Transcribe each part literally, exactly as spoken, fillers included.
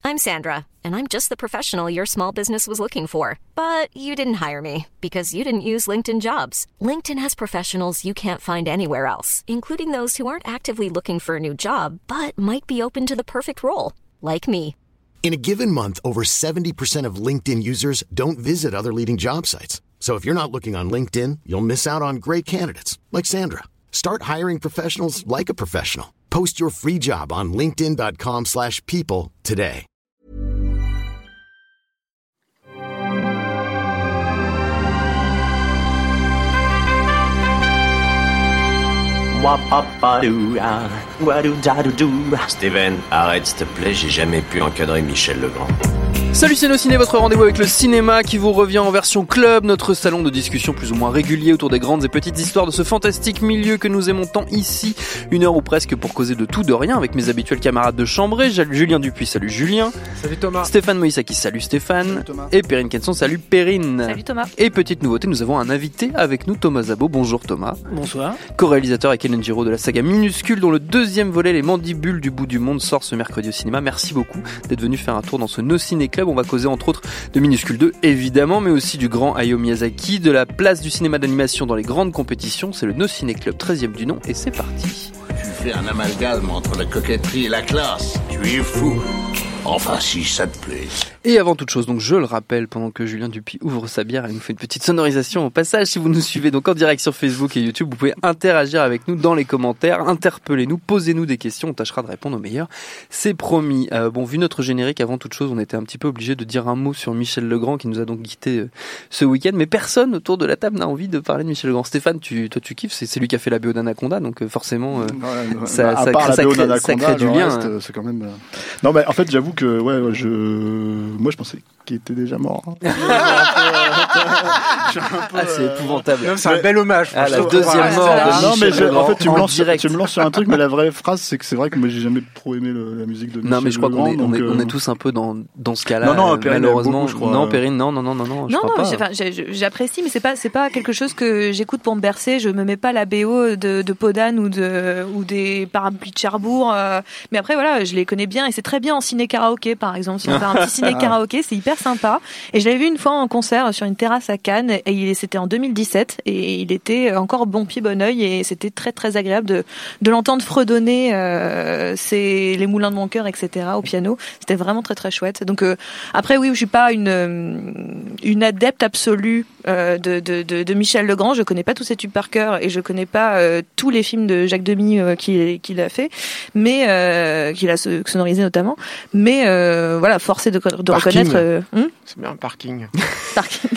I'm Sandra, and I'm just the professional your small business was looking for. But you didn't hire me because you didn't use LinkedIn Jobs. LinkedIn has professionals you can't find anywhere else, including those who aren't actively looking for a new job, but might be open to the perfect role, like me. In a given month, over seventy percent of LinkedIn users don't visit other leading job sites. So if you're not looking on LinkedIn, you'll miss out on great candidates, like Sandra. Start hiring professionals like a professional. Post your free job on linkedin.com slash people today. Steven, arrête s'il te plaît, j'ai jamais pu encadrer Michel Legrand. Salut, c'est Nos Ciné, votre rendez-vous avec le cinéma qui vous revient en version club, notre salon de discussion plus ou moins régulier autour des grandes et petites histoires de ce fantastique milieu que nous aimons tant ici. Une heure ou presque pour causer de tout de rien avec mes habituels camarades de chambrée. Julien Dupuis, salut Julien. Salut Thomas. Stéphane Moïsaki, salut Stéphane. Salut et Perrine Kenson, salut Perrine. Salut Thomas. Et petite nouveauté, nous avons un invité avec nous, Thomas Zabo. Bonjour Thomas. Bonsoir. Co-réalisateur avec Hélène Giraud de la saga Minuscule, dont le deuxième volet, Les Mandibules du bout du monde, sort ce mercredi au cinéma. Merci beaucoup d'être venu faire un tour dans ce Nos Ciné Club. On va causer entre autres de Minuscule deux, évidemment, mais aussi du grand Hayao Miyazaki, de la place du cinéma d'animation dans les grandes compétitions. C'est le No Ciné Club treizième du nom et c'est parti. Tu fais un amalgame entre la coquetterie et la classe. Tu es fou. Enfin, si ça te plaît. Et avant toute chose, donc je le rappelle, pendant que Julien Dupuis ouvre sa bière, elle nous fait une petite sonorisation au passage. Si vous nous suivez donc en direct sur Facebook et YouTube, vous pouvez interagir avec nous dans les commentaires, interpellez-nous, posez-nous des questions, on tâchera de répondre au meilleur. C'est promis. Euh, bon, vu notre générique, avant toute chose, on était un petit peu obligé de dire un mot sur Michel Legrand qui nous a donc quitté euh, ce week-end, mais personne autour de la table n'a envie de parler de Michel Legrand. Stéphane, tu, toi tu kiffes, c'est, c'est lui qui a fait la B O d'Anaconda, donc euh, forcément euh, ouais, ça, bah, ça, part ça, la B O crée, ça crée du lien. Reste, hein. C'est quand même. Euh... Non, mais en fait, j'avoue que ouais, ouais, je, moi, je pensais qu'il était déjà mort. Hein. Ah, c'est épouvantable. Non, c'est un bel hommage. Ah, la deuxième mort de non, mais Legrand, en fait, tu me, lances, direct. tu me lances sur un truc, mais la vraie phrase, c'est que c'est vrai que moi, j'ai jamais trop aimé le, la musique de Michel Non, mais je crois Legrand, qu'on est, donc, on est, euh... on est tous un peu dans, dans ce cas-là. Non, non, Perrine, malheureusement. beaucoup, je crois. Non, Perrine, non, non, non, non, non, je non, crois non, pas. j'ai- enfin, j'ai- j'apprécie, mais c'est pas, c'est pas quelque chose que j'écoute pour me bercer. Je me mets pas la B O de, de Podane ou de, ou des Parapluies de Cherbourg. Euh, mais après, voilà, je les connais bien et c'est très bien en ciné karaoké, par exemple. Si on fait un petit ciné karaoké, c'est hyper sympa. Et je l'avais vu une fois en concert sur une terrasse à Cannes et il, c'était en deux mille dix-sept et il était encore bon pied bon oeil et c'était très très agréable de, de l'entendre fredonner euh, c'est les moulins de mon cœur, et cetera au piano. C'était vraiment très très chouette. Donc euh, après oui, je suis pas une une adepte absolue euh, de, de, de, de Michel Legrand. Je connais pas tous ses tubes par cœur et je connais pas euh, tous les films de Jacques Demy euh, qu'il, qu'il a fait, mais euh, qu'il a sonorisé notamment. Mais euh, voilà, forcé de, de reconnaître. Euh, hmm C'est bien, parking. Parking.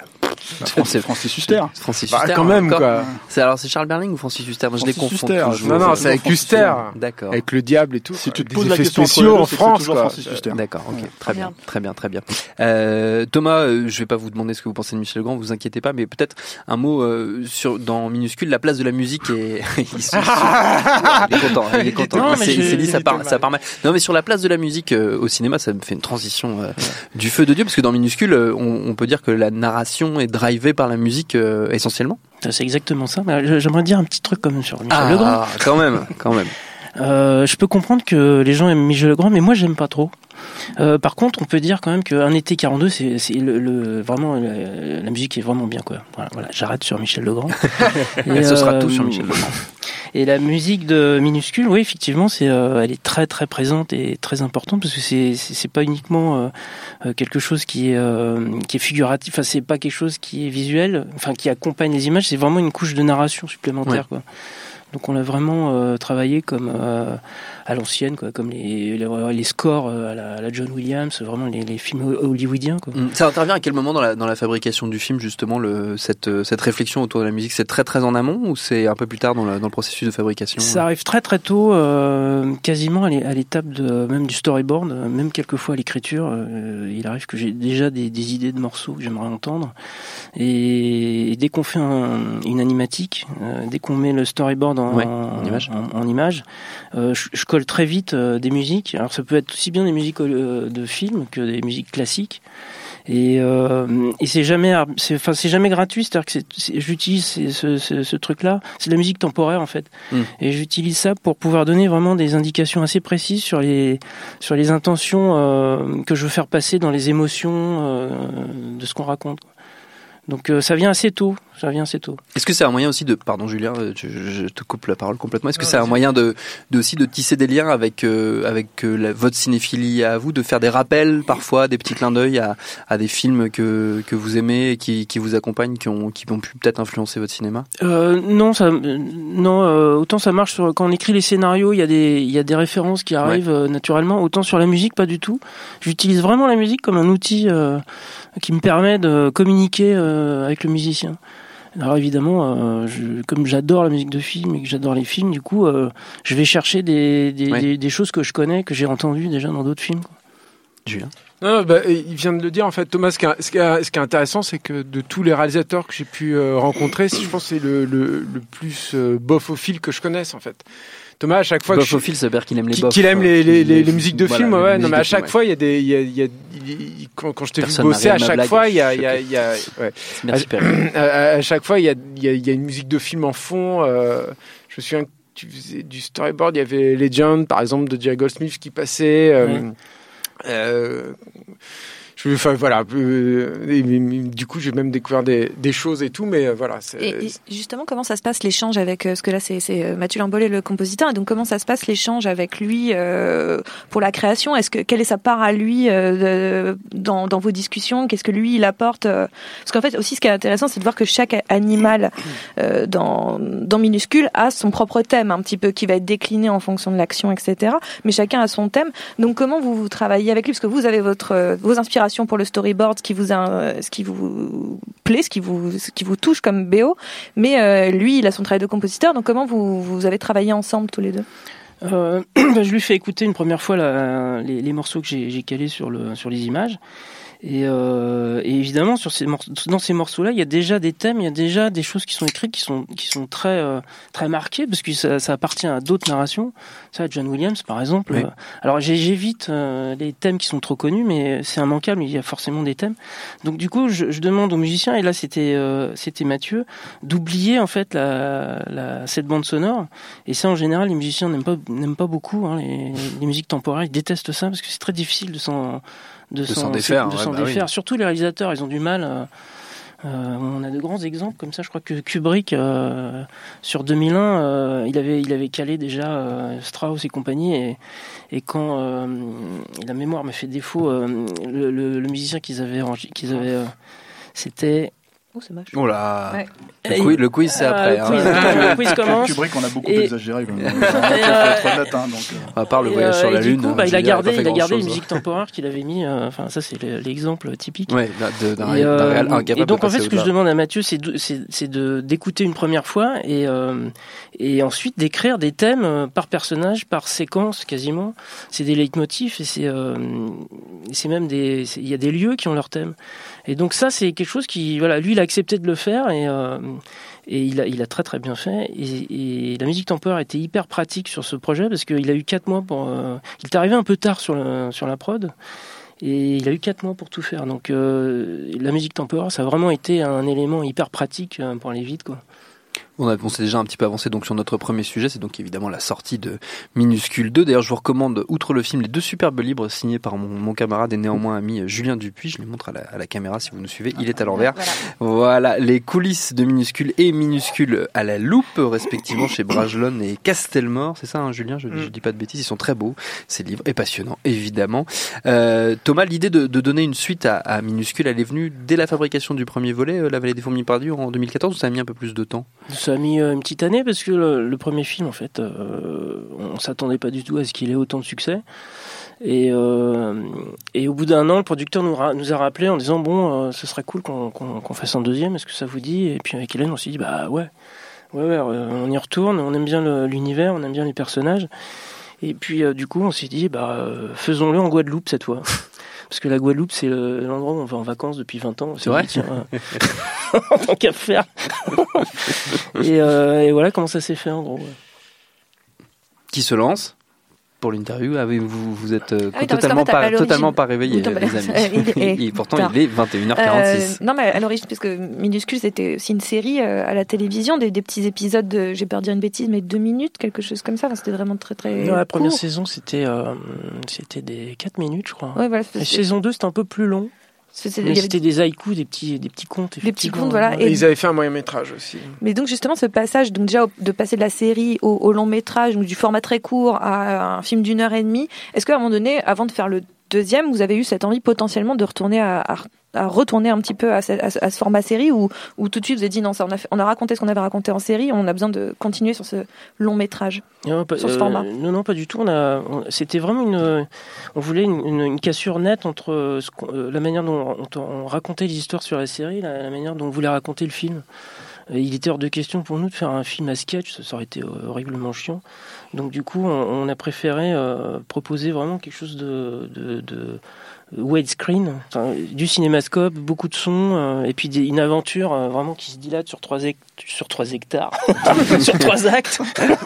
C'est Francis Huster. Francis Bah, Huster. quand même, encore. quoi. C'est, alors, c'est Charles Berling ou Francis Huster? Moi, je les Francis confonds Huster. toujours. Non, non, c'est avec Huster. D'accord. Avec le diable et tout. Si quoi. tu te Des poses la effets question entre spéciaux les deux, en c'est que c'est France, toujours quoi. Francis Huster. D'accord, ok, Ouais. très bien, bien. très bien, très bien. Euh, Thomas, euh, je vais pas vous demander ce que vous pensez de Michel Legrand, vous inquiétez pas, mais peut-être un mot euh, sur dans Minuscule, la place de la musique est. il, se- il est content, il est content. Non, mais c'est, je- c'est dit, ça part, ça part mal. Non, mais sur la place de la musique euh, au cinéma, ça me fait une transition euh, du feu de Dieu, parce que dans Minuscule, euh, on, on peut dire que la narration est drivée par la musique euh, essentiellement. C'est exactement ça. Mais j'aimerais dire un petit truc quand même sur Michel Ah, Legrand. quand même, quand même. Euh, je peux comprendre que les gens aiment Michel Legrand, mais moi j'aime pas trop. Euh, par contre, on peut dire quand même qu'un été quarante-deux, c'est, c'est le, le vraiment la, la musique est vraiment bien quoi. Voilà, voilà, j'arrête sur Michel Legrand. Et ce sera euh, tout sur Michel Legrand. Et la musique de Minuscule, oui, effectivement, c'est, euh, elle est très très présente et très importante parce que c'est c'est, c'est pas uniquement euh, quelque chose qui est euh, qui est figuratif. Enfin, c'est pas quelque chose qui est visuel. Enfin, qui accompagne les images. C'est vraiment une couche de narration supplémentaire, ouais. Quoi. Donc on l'a vraiment euh, travaillé comme euh, à l'ancienne, quoi, comme les, les, les scores euh, à, la, à la John Williams, vraiment les, les films hollywoodiens. Quoi. Ça intervient à quel moment dans la, dans la fabrication du film, justement, le, cette, cette réflexion autour de la musique? C'est très très en amont ou c'est un peu plus tard dans, la, dans le processus de fabrication? Ça arrive très très tôt, euh, quasiment à l'étape de, même du storyboard, même quelquefois à l'écriture. Euh, il arrive que j'ai déjà des, des idées de morceaux que j'aimerais entendre. Et, et dès qu'on fait un, une animatique, euh, dès qu'on met le storyboard en, ouais, en image, en, en image euh, je, je colle très vite euh, des musiques. Alors ça peut être aussi bien des musiques euh, de films que des musiques classiques. Et, euh, et c'est jamais, c'est, enfin, c'est jamais gratuit. C'est-à-dire que c'est, c'est, j'utilise ce, ce, ce truc-là. C'est de la musique temporaire en fait. Mm. Et j'utilise ça pour pouvoir donner vraiment des indications assez précises sur les, sur les intentions euh, que je veux faire passer dans les émotions euh, de ce qu'on raconte. Donc euh, ça vient assez tôt, ça vient assez tôt. Est-ce que c'est un moyen aussi de, pardon Julien, je, je te coupe la parole complètement. Est-ce que non, c'est un moyen de, de aussi de tisser des liens avec euh, avec euh, la, votre cinéphilie à vous, de faire des rappels parfois, des petits clins d'œil à, à des films que que vous aimez et qui qui vous accompagnent, qui ont qui ont pu peut-être influencer votre cinéma? Euh, non, ça, non. Euh, autant ça marche sur, quand on écrit les scénarios, il y a des il y a des références qui arrivent ouais. euh, naturellement. Autant sur la musique, pas du tout. J'utilise vraiment la musique comme un outil euh, qui me permet de communiquer euh, avec le musicien. Alors évidemment, euh, je, comme j'adore la musique de film et que j'adore les films, du coup, euh, je vais chercher des, des, ouais. des, des choses que je connais, que j'ai entendues déjà dans d'autres films. Julien. Non, bah, il vient de le dire en fait, Thomas. Ce qui est, ce qui est, ce qui est intéressant, c'est que de tous les réalisateurs que j'ai pu euh, rencontrer, je pense que c'est le, le, le plus euh, bofophile que je connaisse en fait. Thomas, à chaque fois que bofophile, ça veut dire qu'il aime les qu'il, bof, qu'il aime les, les, les, les musiques de voilà, film. Ouais, non, mais à film, chaque ouais. fois, il y a des, il y a, il y a, il, quand, quand je t'ai Personne vu bosser, à chaque blague, fois, il y a, il y a, il y a, ouais. Merci, à, à, à chaque fois, il y a, il y a, il y a une musique de film en fond. Euh, je me souviens que tu faisais du storyboard. Il y avait Legend, par exemple, de Jerry Goldsmith qui passait. Euh, ouais. euh, Je, enfin voilà, euh, et, et, du coup j'ai même découvert des, des choses et tout, mais euh, voilà. C'est... Et, et justement, comment ça se passe l'échange avec, euh, parce que là c'est, c'est Mathieu Lambolet le compositeur, et donc comment ça se passe l'échange avec lui euh, pour la création? Est-ce que quelle est sa part à lui euh, de, dans, dans vos discussions? Qu'est-ce que lui il apporte? Parce qu'en fait aussi ce qui est intéressant, c'est de voir que chaque animal euh, dans dans Minuscule a son propre thème, un petit peu qui va être décliné en fonction de l'action, et cetera. Mais chacun a son thème. Donc comment vous, vous travaillez avec lui? Parce que vous avez votre euh, vos inspirations pour le storyboard, ce qui vous a, ce qui vous plaît, ce qui vous, ce qui vous touche comme B O, mais euh, lui, il a son travail de compositeur. Donc comment vous, vous avez travaillé ensemble tous les deux? euh, Je lui fais écouter une première fois la, les, les morceaux que j'ai, j'ai calés sur le, sur les images. Et, euh, et évidemment, sur ces morceaux, dans ces morceaux-là, il y a déjà des thèmes, il y a déjà des choses qui sont écrites, qui sont qui sont très euh, très marquées, parce que ça, ça appartient à d'autres narrations. Ça, John Williams, par exemple. Oui. Euh, alors, j'évite euh, les thèmes qui sont trop connus, mais c'est immanquable. Il y a forcément des thèmes. Donc, du coup, je, je demande aux musiciens, et là, c'était euh, c'était Mathieu, d'oublier en fait la, la cette bande sonore. Et ça, en général, les musiciens n'aiment pas n'aiment pas beaucoup hein, les, les musiques temporaires. Ils détestent ça parce que c'est très difficile de s'en de, de s'en, s'en défaire, de ouais, s'en bah défaire. Oui. Surtout les réalisateurs, ils ont du mal. Euh, euh, on a de grands exemples comme ça. Je crois que Kubrick, euh, sur deux mille un, euh, il avait il avait calé déjà euh, Strauss et compagnie. Et, et quand euh, la mémoire me fait défaut, euh, le, le, le musicien qu'ils avaient qu'ils avaient, euh, c'était Oh, c'est moche. Oh là ouais. le, quiz, le quiz, c'est après. Euh, le, quiz, hein. le quiz commence. Kubrick, on a beaucoup et... exagéré. Quand même. Être honnête, hein, donc, euh... À part le voyage euh, sur la et Lune. Du coup, bah, il a gardé, il a gardé les chose, musiques temporaires qu'il avait mis. Enfin, euh, ça, c'est l'exemple typique. Ouais, de, d'un, et, d'un euh, réel incapable. Et donc, de en fait, ce que au-delà. je demande à Mathieu, c'est de, c'est, c'est de d'écouter une première fois et euh, et ensuite d'écrire des thèmes par personnage, par séquence, quasiment. C'est des leitmotifs et c'est euh, c'est même des, il y a des lieux qui ont leur thème. Et donc ça, c'est quelque chose qui, voilà, lui, il a accepté de le faire et euh, et il a, il a très très bien fait. Et, et la musique temporaire était hyper pratique sur ce projet parce qu'il a eu quatre mois pour. Euh, il est arrivé un peu tard sur le, sur la prod. Et il a eu quatre mois pour tout faire. Donc euh, la musique temporaire, ça a vraiment été un élément hyper pratique euh, pour aller vite, quoi. On, a, on s'est déjà un petit peu avancé donc sur notre premier sujet, c'est donc évidemment la sortie de Minuscule deux. D'ailleurs, je vous recommande, outre le film, les deux superbes livres signés par mon, mon camarade et néanmoins ami Julien Dupuis. Je les montre à la, à la caméra si vous nous suivez. Il est à l'envers. Voilà. voilà, les coulisses de Minuscule et Minuscule à la loupe, respectivement chez Bragelonne et Castelmore. C'est ça, hein, Julien, je, mm. je dis pas de bêtises. Ils sont très beaux, ces livres, et passionnants, évidemment. Euh, Thomas, l'idée de, de donner une suite à, à Minuscule, elle est venue dès la fabrication du premier volet, La Vallée des Fourmis perdues, en deux mille quatorze, ou ça a mis un peu plus de temps? Ça a mis une petite année parce que le, le premier film, en fait, euh, on s'attendait pas du tout à ce qu'il ait autant de succès. Et, euh, et au bout d'un an, le producteur nous, ra- nous a rappelé en disant bon, euh, ce serait cool qu'on, qu'on, qu'on fasse un deuxième. Est-ce que ça vous dit? Et puis avec Hélène, on s'est dit bah ouais, ouais, ouais, on y retourne. On aime bien le, l'univers, on aime bien les personnages. Et puis euh, du coup, on s'est dit bah euh, faisons-le en Guadeloupe cette fois. Parce que la Guadeloupe, c'est le, l'endroit où on va en vacances depuis vingt ans. C'est vrai? Dit, tiens, euh, en tant qu'à faire. et, euh, et voilà comment ça s'est fait, en gros. Qui se lance? pour l'interview. Ah oui, vous, vous êtes euh, Ah oui, non, totalement, parce qu'en fait, pas, à totalement pas réveillés, Oui, non, les bah, amis. il est- Et pourtant, tard. il est vingt et une heures quarante-six. Euh, non, mais à l'origine, parce que Minuscule, c'était aussi une série euh, à la télévision, des, des petits épisodes, de, j'ai peur de dire une bêtise, mais deux minutes, quelque chose comme ça. Enfin, c'était vraiment très très. Non, la première court. saison, c'était, euh, c'était des quatre minutes, je crois. Ouais, voilà, La c'est- saison deux, c'était un peu plus long. c'est- c'est- Mais il y avait- c'était des haïkus, des petits, des petits contes. Des petits effectivement. contes, voilà. Et Et- ils avaient fait un moyen métrage aussi. Mais donc justement ce passage, donc déjà au- de passer de la série au, au long métrage, donc du format très court à un film d'une heure et demie, est-ce qu'à un moment donné, avant de faire le deuxième, vous avez eu cette envie potentiellement de retourner à, à, à retourner un petit peu à ce, à ce- à ce format série, ou, ou tout de suite vous avez dit non, ça on a, fait- on a raconté ce qu'on avait raconté en série, on a besoin de continuer sur ce long métrage. Non, pas, Sur ce euh, format. non, non, pas du tout. On a, on- c'était vraiment une, on voulait une, une, une cassure nette entre ce qu'on- euh, la manière dont on, on racontait les histoires sur la série, la, la manière dont on voulait raconter le film. Euh, Il était hors de question pour nous de faire un film à sketch, ça aurait été euh, horriblement chiant. Donc du coup, on, on a préféré euh, proposer vraiment quelque chose de, de, de widescreen, enfin, du cinémascope, beaucoup de sons, euh, et puis des, une aventure euh, vraiment qui se dilate sur trois, hect- sur trois hectares, sur trois actes,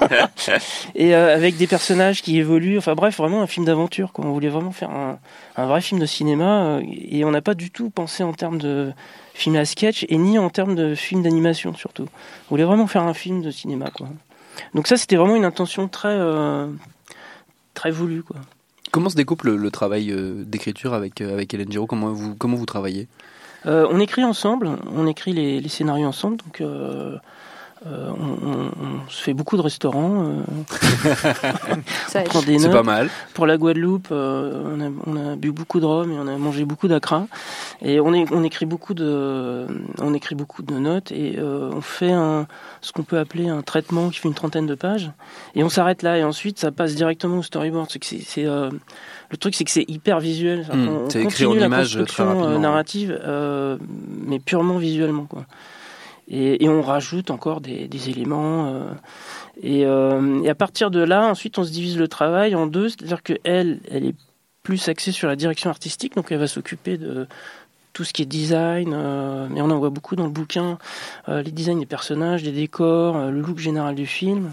et euh, avec des personnages qui évoluent. Enfin bref, vraiment un film d'aventure, quoi. On voulait vraiment faire un, un vrai film de cinéma, euh, et on n'a pas du tout pensé en termes de film à sketch, et ni en termes de film d'animation surtout. On voulait vraiment faire un film de cinéma, quoi. Donc ça, c'était vraiment une intention très, euh, très voulue, quoi. Comment se découpe le, le travail euh, d'écriture avec, euh, avec Hélène Giraud? Comment vous, comment vous travaillez? Euh, on écrit ensemble, on écrit les, les scénarios ensemble, donc euh, euh, on, on, on se fait beaucoup de restaurants. Euh, Ça on aide. prend des C'est notes. pas mal. Pour la Guadeloupe, euh, on, a, on a bu beaucoup de rhum et on a mangé beaucoup d'acra. Et on, est, on écrit beaucoup de, on écrit beaucoup de notes et euh, on fait un, ce qu'on peut appeler un traitement qui fait une trentaine de pages. Et on s'arrête là et ensuite ça passe directement au storyboard. C'est que c'est, c'est, euh, le truc, c'est que c'est hyper visuel. Mmh, on, c'est on écrit en continue la images très construction rapidement, euh, ouais. narrative, euh, mais purement visuellement, quoi. Et, et on rajoute encore des, des éléments. Euh, et, euh, et à partir de là, ensuite, on se divise le travail en deux. C'est-à-dire que elle, elle est plus axée sur la direction artistique, donc elle va s'occuper de tout ce qui est design. Euh, mais on en voit beaucoup dans le bouquin, euh, les designs des personnages, des décors, euh, le look général du film.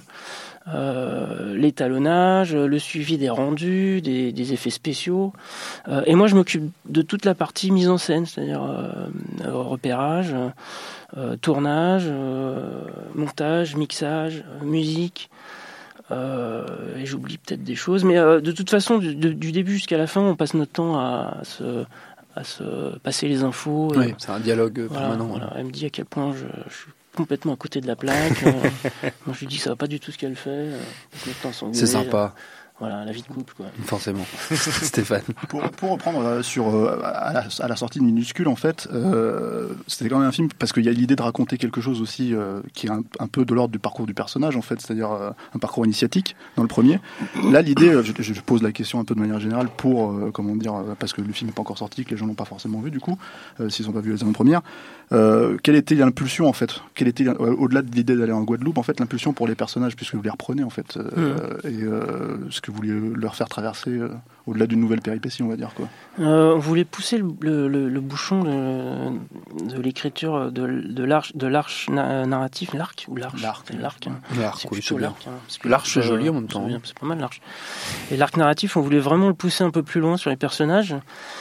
Euh, l'étalonnage, le suivi des rendus, des, des effets spéciaux. Euh, et moi, je m'occupe de toute la partie mise en scène, c'est-à-dire euh, repérage, euh, tournage, euh, montage, mixage, euh, musique. Euh, et j'oublie peut-être des choses, mais euh, de toute façon, du, de, du début jusqu'à la fin, on passe notre temps à, à se à se passer les infos. Oui, Et, c'est un dialogue euh, voilà, permanent. voilà. Elle me dit à quel point je, je suis complètement à côté de la plaque. euh, moi, je lui dis que ça va pas du tout ce qu'elle fait. Euh, passe notre temps à s'engueuler. C'est sympa, Voilà, la vie de couple, quoi. forcément. Stéphane. Pour, pour reprendre euh, sur euh, à, la, à la sortie de Minuscule, en fait, euh, c'était quand même un film parce qu'il y a l'idée de raconter quelque chose aussi euh, qui est un, un peu de l'ordre du parcours du personnage, en fait, c'est-à-dire euh, un parcours initiatique dans le premier. Là, l'idée, euh, je, je pose la question un peu de manière générale pour, euh, comment dire, euh, parce que le film n'est pas encore sorti, que les gens l'ont pas forcément vu du coup, euh, s'ils n'ont pas vu les avant-premières. Euh, quelle était l'impulsion en fait? Quelle était euh, au-delà de l'idée d'aller en Guadeloupe, en fait, l'impulsion pour les personnages, puisque vous les reprenez en fait, euh, mmh. et euh, ce que vous voulez leur faire traverser euh, au-delà d'une nouvelle péripétie, on va dire quoi. Euh, on voulait pousser le, le, le, le bouchon de, de l'écriture de, de l'arche, de l'arche na- narratif, l'arc ou l'arche, L'arc, c'est l'arc. Hein. L'arc, c'est oui, plutôt c'est bien. l'arc. Hein, parce que L'arche, c'est euh, joli en même temps. C'est, bien, c'est pas mal l'arche. Et l'arc narratif, on voulait vraiment le pousser un peu plus loin sur les personnages.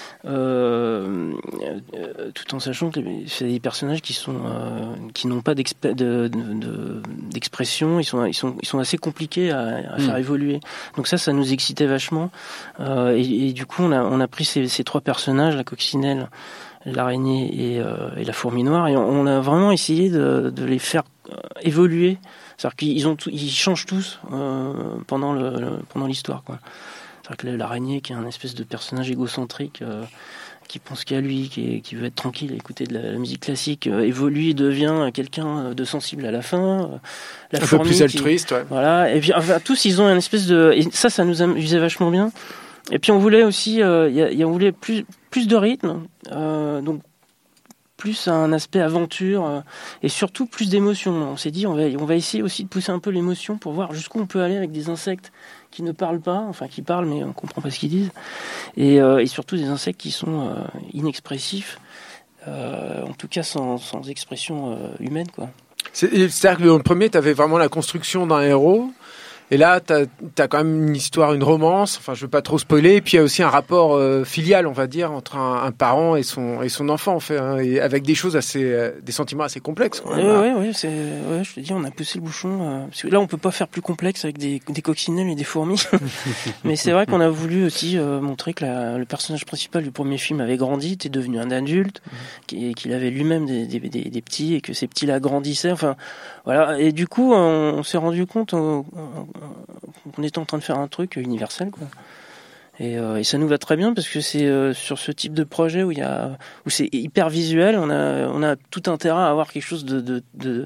Euh, euh, tout en sachant que c'est des personnages qui sont euh, qui n'ont pas d'exp- de, de, de, d'expression, ils sont ils sont ils sont assez compliqués à, à faire mmh. évoluer. Donc ça, ça nous excitait vachement. Euh, et, et du coup, on a on a pris ces, ces trois personnages, la coccinelle, l'araignée et, euh, et la fourmi noire, et on, on a vraiment essayé de, de les faire évoluer. C'est-à-dire qu'ils ont tout, ils changent tous euh, pendant le, le pendant l'histoire, quoi. C'est-à-dire que l'araignée, qui est un espèce de personnage égocentrique, euh, qui pense qu'à lui, qui, est, qui veut être tranquille, écouter de la, la musique classique, euh, évolue et devient quelqu'un de sensible à la fin. Euh, la un peu plus qui, altruiste, ouais. Voilà. Et puis, enfin, tous, ils ont une espèce de... Et ça, ça nous amusait vachement bien. Et puis, on voulait aussi... Euh, y a, y a, on voulait plus, plus de rythme. Euh, donc, plus un aspect aventure euh, et surtout plus d'émotion. On s'est dit, on va, on va essayer aussi de pousser un peu l'émotion pour voir jusqu'où on peut aller avec des insectes qui ne parlent pas, enfin qui parlent mais on comprend pas ce qu'ils disent, et, euh, et surtout des insectes qui sont euh, inexpressifs, euh, en tout cas sans, sans expression euh, humaine, quoi. C'est, c'est-à-dire que dans le premier, tu avais vraiment la construction d'un héros, Et là, t'as, t'as quand même une histoire, une romance. Enfin, je veux pas trop spoiler. Et puis il y a aussi un rapport euh, filial, on va dire, entre un, un parent et son et son enfant, en fait, hein, et avec des choses assez, euh, des sentiments assez complexes. Quand même, ouais, ouais, ouais, c'est, ouais, je te dis, on a poussé le bouchon. Euh, parce que là, on peut pas faire plus complexe avec des, des coccinelles et des fourmis. Mais c'est vrai qu'on a voulu aussi euh, montrer que la, le personnage principal du premier film avait grandi, était devenu un adulte, mmh. qu'il avait lui-même des, des, des, des petits et que ces petits-là grandissaient. Enfin, voilà. Et du coup, on, on s'est rendu compte. On, on, on était en train de faire un truc universel, quoi. Et, euh, et ça nous va très bien parce que c'est euh, sur ce type de projet où il y a où c'est hyper visuel, on a on a tout intérêt à avoir quelque chose de de, de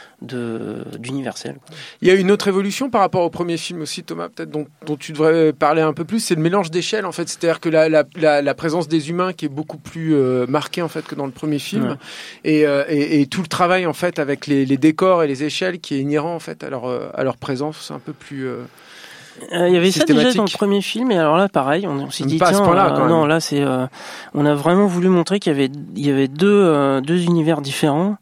De, d'universel. Il y a une autre évolution par rapport au premier film aussi, Thomas, peut-être dont, dont tu devrais parler un peu plus, c'est le mélange d'échelles, en fait. C'est-à-dire que la, la, la, la présence des humains qui est beaucoup plus euh, marquée, en fait, que dans le premier film, ouais. et, euh, et, et tout le travail, en fait, avec les, les décors et les échelles qui est inhérent, en fait, à leur, à leur présence, c'est un peu plus... Euh, Euh, il y avait ça déjà dans le premier film, et alors là, pareil, on, on s'est dit, pas tiens, là, euh, non, là, c'est, euh, on a vraiment voulu montrer qu'il y avait, il y avait deux, euh, deux univers différents.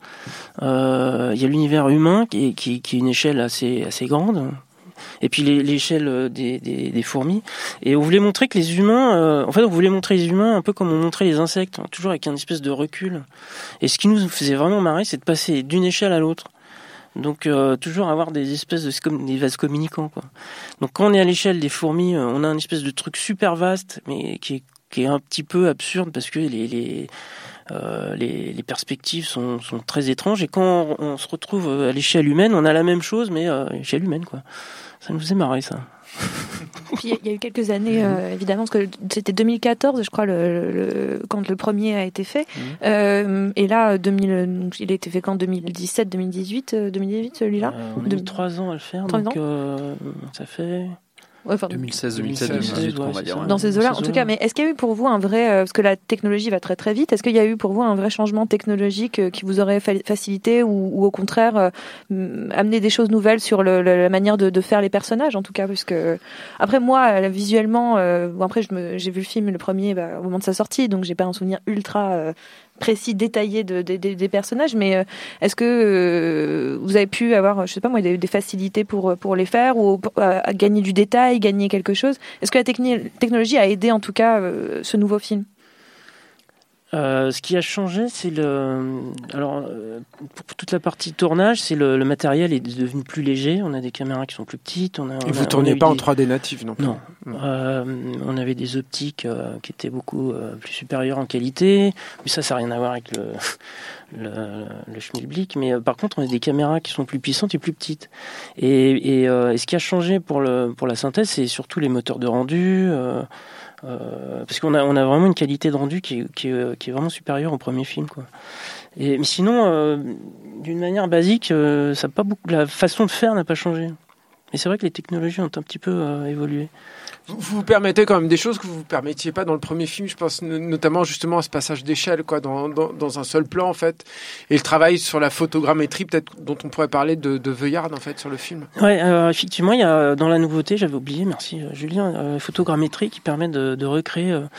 Euh, il y a l'univers humain qui est, qui, qui est une échelle assez, assez grande, et puis les, l'échelle des, des, des fourmis. Et on voulait montrer que les humains, euh, en fait, on voulait montrer les humains un peu comme on montrait les insectes, hein, toujours avec une espèce de recul. Et ce qui nous faisait vraiment marrer, c'est de passer d'une échelle à l'autre. Donc euh, toujours avoir des espèces de des vases communicants, quoi. Donc quand on est à l'échelle des fourmis, euh, on a une espèce de truc super vaste, mais qui est qui est un petit peu absurde parce que les les euh, les, les perspectives sont sont très étranges. Et quand on, on se retrouve à l'échelle humaine, on a la même chose, mais euh, à l'échelle humaine, quoi. Ça nous faisait marrer, ça. Puis il y a eu quelques années, euh, évidemment, parce que c'était deux mille quatorze, je crois, le, le, quand le premier a été fait. Mmh. Euh, et là, deux mille, il a été fait quand deux mille dix-sept, deux mille dix-huit, deux mille dix-huit, celui-là. Euh, on a mis trois ans à le faire, donc euh, ça fait... Ouais, enfin, deux mille seize, deux mille dix-sept, deux mille dix-huit, ouais, on va dire. Dans ces eaux-là, en tout cas. Mais est-ce qu'il y a eu pour vous un vrai, euh, parce que la technologie va très très vite, est-ce qu'il y a eu pour vous un vrai changement technologique euh, qui vous aurait fa- facilité ou, ou au contraire euh, amené des choses nouvelles sur le, le, la manière de, de faire les personnages, en tout cas, puisque après moi, euh, visuellement, euh, bon après je me, j'ai vu le film le premier bah, au moment de sa sortie, donc j'ai pas un souvenir ultra euh, précis, détaillé de, de, de, des personnages, mais euh, est-ce que euh, vous avez pu avoir, je sais pas moi, des, des facilités pour pour les faire ou à, à gagner du détail, gagner quelque chose? Est-ce que la techni- technologie a aidé en tout cas euh, ce nouveau film? Euh, ce qui a changé, c'est le. Alors, euh, pour toute la partie tournage, c'est le, le matériel est devenu plus léger. On a des caméras qui sont plus petites. On a, Et on vous a, tourniez pas des... en trois D natif, non? Non. Mmh. Euh, on avait des optiques euh, qui étaient beaucoup euh, plus supérieures en qualité. Mais ça, ça n'a rien à voir avec le le, le schmilblick. Mais euh, par contre, on a des caméras qui sont plus puissantes et plus petites. Et, et, euh, et ce qui a changé pour le pour la synthèse, c'est surtout les moteurs de rendu. Euh, Euh, parce qu'on a on a vraiment une qualité de rendu qui est, qui est, qui est vraiment supérieure au premier film, quoi. Et mais sinon, euh, d'une manière basique, euh, ça a pas beaucoup, la façon de faire n'a pas changé. Et c'est vrai que les technologies ont un petit peu euh, évolué. Vous vous permettez quand même des choses que vous vous permettiez pas dans le premier film. Je pense notamment justement à ce passage d'échelle, quoi, dans, dans, dans un seul plan en fait, et le travail sur la photogrammétrie, peut-être dont on pourrait parler de, de Veuillard en fait sur le film. Ouais, euh, effectivement, il y a dans la nouveauté, j'avais oublié, merci euh, Julien, euh, photogrammétrie qui permet de, de recréer euh,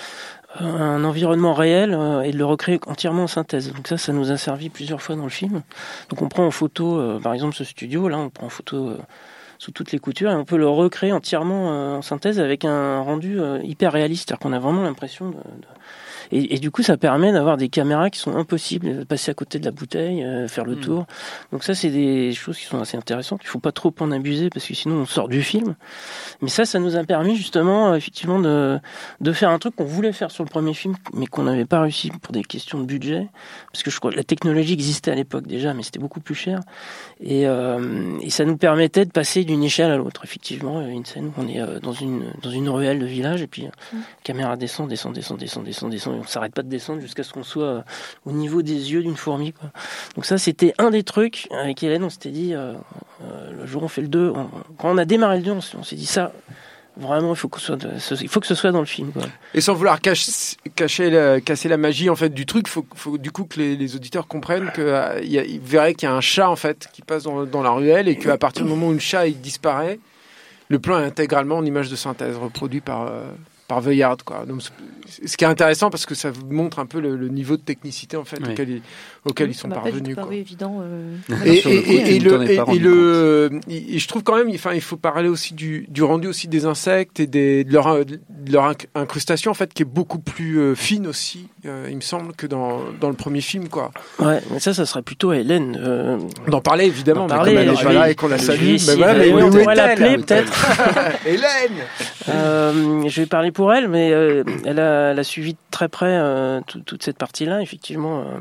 un environnement réel euh, et de le recréer entièrement en synthèse. Donc ça, ça nous a servi plusieurs fois dans le film. Donc on prend en photo, euh, par exemple, ce studio là, on prend en photo. Euh, sous toutes les coutures, et on peut le recréer entièrement euh, en synthèse avec un rendu euh, hyper réaliste, c'est-à-dire qu'on a vraiment l'impression de... de... Et, et du coup, ça permet d'avoir des caméras qui sont impossibles, de passer à côté de la bouteille, euh, faire le mmh. tour. Donc ça, c'est des choses qui sont assez intéressantes. Il faut pas trop en abuser parce que sinon on sort du film. Mais ça, ça nous a permis justement, euh, effectivement, de de faire un truc qu'on voulait faire sur le premier film, mais qu'on n'avait pas réussi pour des questions de budget, parce que je crois que la technologie existait à l'époque déjà, mais c'était beaucoup plus cher. Et, euh, et ça nous permettait de passer d'une échelle à l'autre. Effectivement, une scène où on est euh, dans une dans une ruelle de village et puis mmh. caméra descend, descend, descend, descend, descend, descend. On s'arrête pas de descendre jusqu'à ce qu'on soit au niveau des yeux d'une fourmi, quoi. Donc ça, c'était un des trucs avec Hélène. On s'était dit, euh, euh, le jour où on fait le deux, on, quand on a démarré le deux, on, on s'est dit ça. Vraiment, il faut que ce soit, de, il faut que ce soit dans le film, quoi. Et sans vouloir cacher, cacher la, casser la magie en fait du truc, faut, faut du coup que les, les auditeurs comprennent que euh, y a, ils verraient qu'il y a un chat en fait qui passe dans, dans la ruelle et qu'à partir du moment où le chat il disparaît, le plan est intégralement en image de synthèse reproduit par. Euh, par Vuillard, quoi. Donc, ce qui est intéressant parce que ça montre un peu le, le niveau de technicité en fait oui. auquel ils, auquel ils sont ça parvenus. Pas quoi. évident. Euh... Et, et, et, et, le, et, et le, et je trouve quand même, enfin, il faut parler aussi du, du rendu aussi des insectes et des, de leur, de leur incrustation en fait, qui est beaucoup plus euh, fine aussi, euh, il me semble, que dans, dans le premier film, quoi. Ouais, mais ça, ça serait plutôt à Hélène. Euh... D'en parler évidemment, d'en parler, mais comme elle est pas là et qu'on la salue, mais voilà, mais on pourrait l'appeler peut-être. Hélène. euh, je vais parler pour elle, mais euh, elle a, elle a suivi très près euh, tout, toute cette partie-là, effectivement. Euh,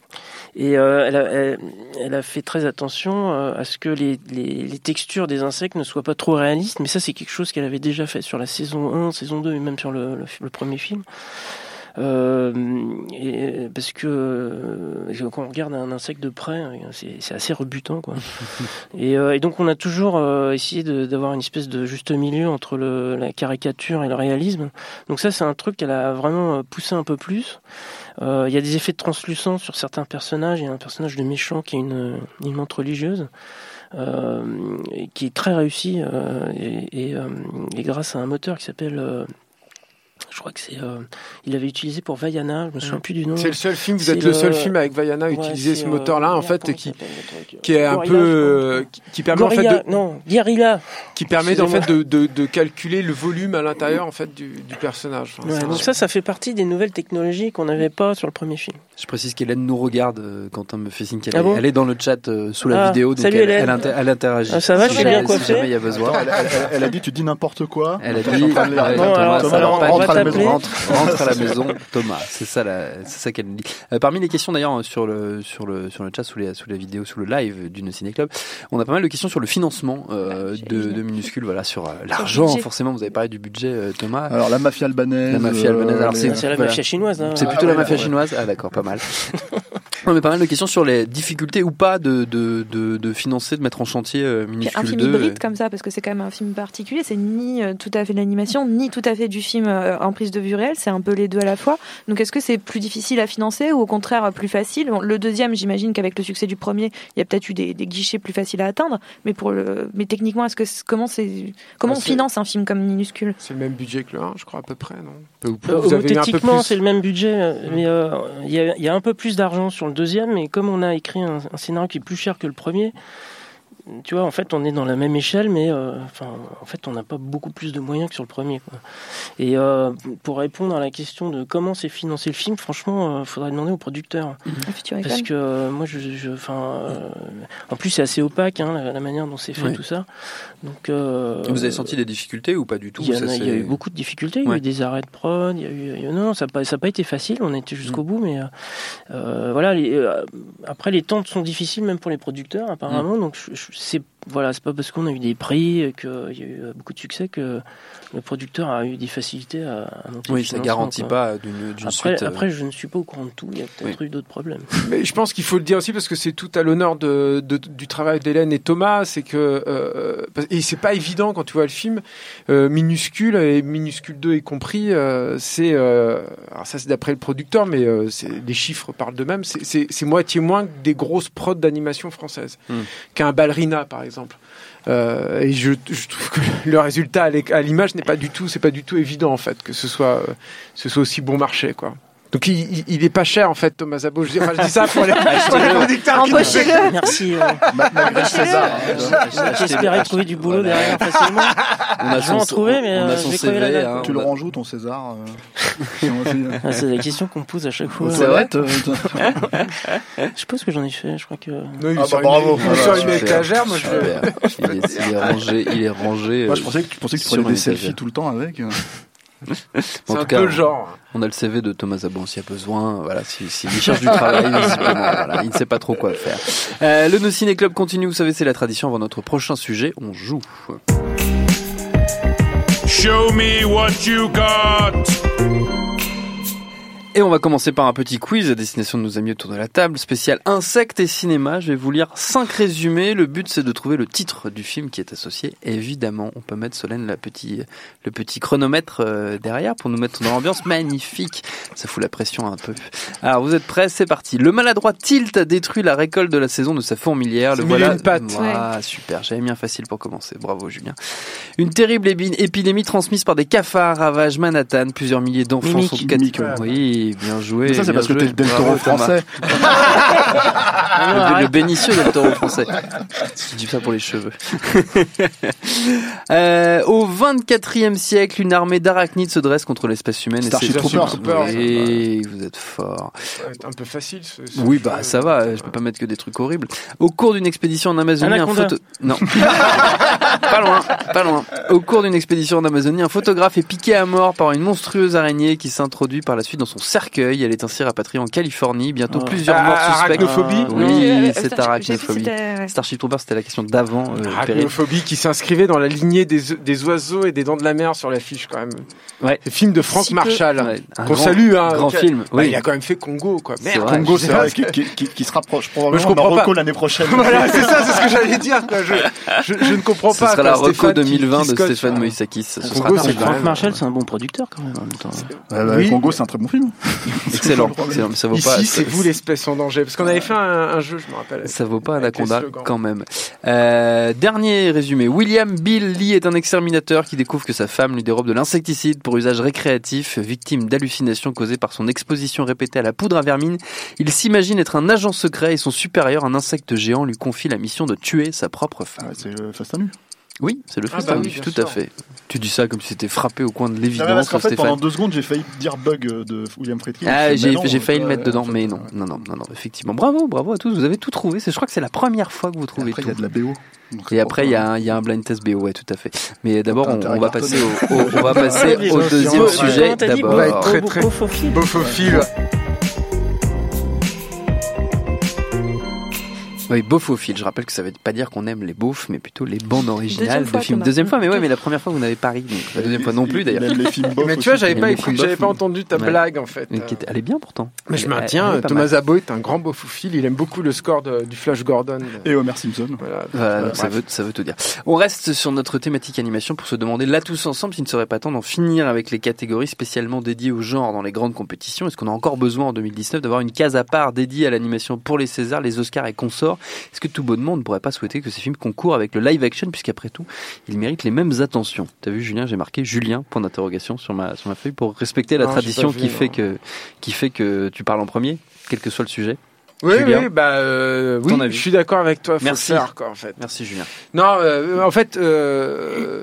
et euh, elle, a, elle, elle a fait très attention euh, à ce que les, les, les textures des insectes ne soient pas trop réalistes, mais ça, c'est quelque chose qu'elle avait déjà fait sur la saison un, saison deux et même sur le, le, le premier film. Euh, et parce que euh, quand on regarde un insecte de près, c'est, c'est assez rebutant, quoi. et, euh, et donc on a toujours euh, essayé de, d'avoir une espèce de juste milieu entre le, la caricature et le réalisme. Donc ça, c'est un truc qu'elle a vraiment poussé un peu plus. Il euh, y a des effets de translucence sur certains personnages. Il y a un personnage de méchant qui est une, une menthe religieuse. Euh, qui est très réussi euh, et, et, euh, et grâce à un moteur qui s'appelle euh, je crois que c'est euh, il avait utilisé pour Vaiana, je me souviens plus du nom. C'est le seul film, vous c'est êtes le, le seul film avec Vaiana à ouais, utiliser ce moteur-là, en fait, qui qui est un Gorilla, peu euh, qui, qui permet Gorilla, en fait de non, Guerrilla, qui permet en fait de, de de calculer le volume à l'intérieur en fait du, du personnage. Enfin, ouais, donc ça, ça fait partie des nouvelles technologies qu'on n'avait pas sur le premier film. Je précise qu'Hélène nous regarde euh, quand on me fait signe qu'elle ah est, bon elle est dans le chat euh, sous la ah, vidéo, donc salut elle, elle, elle, inter- elle interagit. Ah, ça va, si je suis bien coiffé. Si jamais il y a besoin. Elle, elle, elle, elle a dit tu dis n'importe quoi. Elle a dit ouais, Thomas, Thomas alors, rentre à la maison. Rentre, rentre à la maison, Thomas. C'est ça, la, c'est ça qu'elle dit. Euh, parmi les questions d'ailleurs sur le sur le sur le chat, sous les sous la vidéo, sous le live du Ciné Club, on a pas mal de questions sur le financement euh, de, de Minuscule. Voilà, sur euh, l'argent. Forcément, vous avez parlé du budget, euh, Thomas. Alors la mafia albanaise. La mafia albanaise. Alors c'est, c'est la voilà. mafia chinoise. Hein. C'est plutôt ah, la ouais, mafia ouais. chinoise. Ah d'accord, pas mal. Non, mais pas mal de questions sur les difficultés ou pas de de de, de financer, de mettre en chantier euh, Minuscule un film deux. Hybride et... comme ça, parce que c'est quand même un film particulier. C'est ni euh, tout à fait de l'animation, ni tout à fait du film euh, en prise de vue réelle. C'est un peu les deux à la fois. Donc est-ce que c'est plus difficile à financer ou au contraire plus facile? Le deuxième, j'imagine qu'avec le succès du premier, il y a peut-être eu des, des guichets plus faciles à atteindre. Mais pour le, mais techniquement, est-ce que comment c'est comment ah, on finance un film comme Minuscule? C'est le même budget que le un, je crois à peu près, non? Vous, vous avez techniquement, c'est le même budget, mais il euh, y, a, y a un peu plus d'argent sur le deuxième. Mais comme on a écrit un, un scénario qui est plus cher que le premier, tu vois, en fait, on est dans la même échelle, mais euh, enfin, en fait, on n'a pas beaucoup plus de moyens que sur le premier, quoi. Et euh, pour répondre à la question de comment c'est financé le film, franchement, il euh, faudrait demander au producteur, mmh. parce que euh, moi, je, je, enfin, euh, en plus, c'est assez opaque, hein, la, la manière dont c'est fait, ouais. tout ça. Donc, euh, vous avez senti des difficultés ou pas du tout? Il y, a, il y a eu beaucoup de difficultés, il ouais. y a eu des arrêts de prod, il y a eu, il y a, non, ça n'a pas, ça n'a pas été facile, on était jusqu'au mmh. bout, mais euh, voilà. Les, euh, après, les temps sont difficiles même pour les producteurs, apparemment. Mmh. Donc, je, je, c'est voilà, c'est pas parce qu'on a eu des prix, qu'il y a eu beaucoup de succès que le producteur a eu des facilités à, à monter. Oui, ça garantit quoi. Pas d'une, d'une après, suite. Après, je ne suis pas au courant de tout. Il y a peut-être oui. eu d'autres problèmes. Mais je pense qu'il faut le dire aussi parce que c'est tout à l'honneur de, de, du travail d'Hélène et Thomas. C'est que euh, et c'est pas évident quand tu vois le film. Euh, Minuscule et Minuscule deux y compris. Euh, c'est euh, alors ça c'est d'après le producteur, mais euh, c'est, les chiffres parlent d'eux-mêmes. C'est, c'est, c'est moitié moins que des grosses prods d'animation française, mm. qu'un Ballerina par exemple. Euh, et je, je trouve que le résultat à l'image n'est pas du tout, c'est pas du tout évident en fait que ce soit, euh, ce soit aussi bon marché quoi. Donc il, il, il est pas cher en fait Thomas Zabo. Je dis, enfin, je dis ça pour les, pour les producteurs qui nous écoutent. Merci. Euh, Malgré César. J'espérais trouver du boulot derrière facilement. On a son, trouvé, mais on a son C V. Hein, tu le rends où ton César? ah, c'est la question qu'on me pose à chaque fois. C'est vrai. Je pense que j'en ai fait. Je crois que. Non, il ah bah bravo. Il sort une étagère. Moi, je. Il est, il est rangé. Il est rangé. Moi, je pensais que tu pensais que tu prenais des selfies tout le temps avec. C'est en un tout cas, peu le genre. On a le C V de Thomas Zabo s'il y a besoin. Voilà, s'il si, si cherche du travail, voilà, il ne sait pas trop quoi faire. Euh, le No Ciné Club continue. Vous savez, c'est la tradition. Avant notre prochain sujet, on joue. Show me what you got. Et on va commencer par un petit quiz à destination de nos amis autour de la table, spécial insectes et cinéma. Je vais vous lire cinq résumés. Le but, c'est de trouver le titre du film qui est associé. Et évidemment, on peut mettre, Solène, la petit, le petit chronomètre euh, derrière pour nous mettre dans l'ambiance magnifique. Ça fout la pression un peu. Alors, vous êtes prêts? C'est parti. Le maladroit Tilt a détruit la récolte de la saison de sa fourmilière. Le voilà. Une patte. Ah, ouais. Super. J'avais mis un facile pour commencer. Bravo, Julien. Une terrible ébi- épidémie transmise par des cafards ravage Manhattan. Plusieurs milliers d'enfants Mimique, sont cat... mimique, ouais. Oui, bien joué. Mais ça, c'est parce joué. Que t'es le Del Toro français. le, le Benicio Del Toro français. Je dis ça pour les cheveux. euh, au vingt-quatrième siècle, une armée d'arachnides se dresse contre l'espèce humaine. Starship et Troopers. Oui, vous êtes fort. C'est un peu facile. Ce, ce oui, bah ça va. Je peux pas mettre que des trucs horribles. Au cours d'une expédition en Amazonie, un photo... Non. Pas loin, pas loin. Au cours d'une expédition en Amazonie, un photographe est piqué à mort par une monstrueuse araignée qui s'introduit par la suite dans son cercueil. Elle est ainsi rapatriée en Californie. Bientôt oh. plusieurs morts ah, suspects. Arachnophobie. Oui, euh, c'est Starship, arachnophobie. c'était... Starship Troopers, c'était la question d'avant. Euh, Arachnophobie qui s'inscrivait dans la lignée des, des oiseaux et des dents de la mer sur l'affiche quand même. Ouais. C'est film de Frank si Marshall. Ouais. Qu'on salue. Hein, grand okay. film. Bah, oui. il a quand même fait Congo quoi. C'est Merde, vrai. Congo, c'est vrai, qui, qui, qui, qui se rapproche probablement de Marocco l'année prochaine. Voilà, c'est ça, c'est ce que j'allais dire. Quoi. Je, je, je ne comprends Ce pas. sera quoi, la Reco Stéphane deux mille vingt qui, qui de Stéphane sur... Moïsakis. Ce Congo, sera c'est Frank même, Marshall, ouais. c'est un bon producteur quand même en même temps. Ouais, bah, oui. Congo, c'est un très bon film. Excellent. Excellent. Ça vaut Ici, pas. c'est vous l'espèce en danger. Parce qu'on avait fait un, un jeu, je me rappelle. Ça vaut pas avec Anaconda les slogans. quand même. Euh, dernier résumé. William Bill Lee est un exterminateur qui découvre que sa femme lui dérobe de l'insecticide pour usage récréatif. Victime d'hallucinations causées par son exposition répétée à la poudre à vermine, il s'imagine être un agent secret et son supérieur, un insecte géant, lui confie la mission de tuer sa propre femme. Ah, c'est le Fast and Nu. Oui, c'est le Ah Fast bah and oui, Nu, bien tout sûr. à fait. Tu dis ça comme si c'était frappé au coin de Non, l'évidence, mais parce qu'en fait, Stéphane. pendant deux secondes, j'ai failli dire Bug de William Friedkin. Ah, j'ai, non, j'ai failli euh, le mettre dedans, en fait, mais non, ouais. non, non, non, non, effectivement. Bravo, bravo à tous, vous avez tout trouvé. C'est, je crois que c'est la première fois que vous trouvez Après, il tout. y a de la B O. Donc, Et après, il y a un, il y a un blind test B O, ouais, tout à fait. Mais d'abord, on, on va passer au, au- on va Ouais, passer les au gens, deuxième ouais. sujet Comment t'as dit, d'abord. va être très, très- Beaufophile. Beaufophile. Oui, beaufophile. Je rappelle que ça veut pas dire qu'on aime les beaufs, mais plutôt les bandes originales Deuxième de fois, films. Thomas. Deuxième fois, mais ouais, mais la première fois, vous n'avez pas ri. Donc la deuxième fois non plus, d'ailleurs. Il aime les films bof Mais tu vois, aussi. j'avais Il pas aime écouté, beaucoup j'avais bof, pas mais- entendu ta Ouais. blague en fait. Mais qui était- elle est bien pourtant. Mais je Elle- maintiens, elle est pas Thomas mal. Zabo est un grand beaufophile, il aime beaucoup le score de- du Flash Gordon. Et Homer Simpson. Voilà. Voilà, Bref. donc ça veut, ça veut tout dire. On reste sur notre thématique animation pour se demander là tous ensemble s'il ne serait pas temps d'en finir avec les catégories spécialement dédiées au genre dans les grandes compétitions. Est-ce qu'on a encore besoin en deux mille dix-neuf d'avoir une case à part dédiée à l'animation pour les Césars, les Oscars et consorts? Est-ce que tout bonnement on ne pourrait pas souhaiter que ces films concourent avec le live action puisqu'après tout, ils méritent les mêmes attentions? T'as vu Julien, j'ai marqué Julien point d'interrogation sur ma sur ma feuille pour respecter la Non, j'ai tradition pas vu, qui non. fait que qui fait que tu parles en premier, quel que soit le sujet. Oui, Julien. oui, bah euh, oui, Ton avis. je suis d'accord avec toi. Faut Merci. le faire, quoi, en fait. Merci Julien. Non, euh, en fait, euh,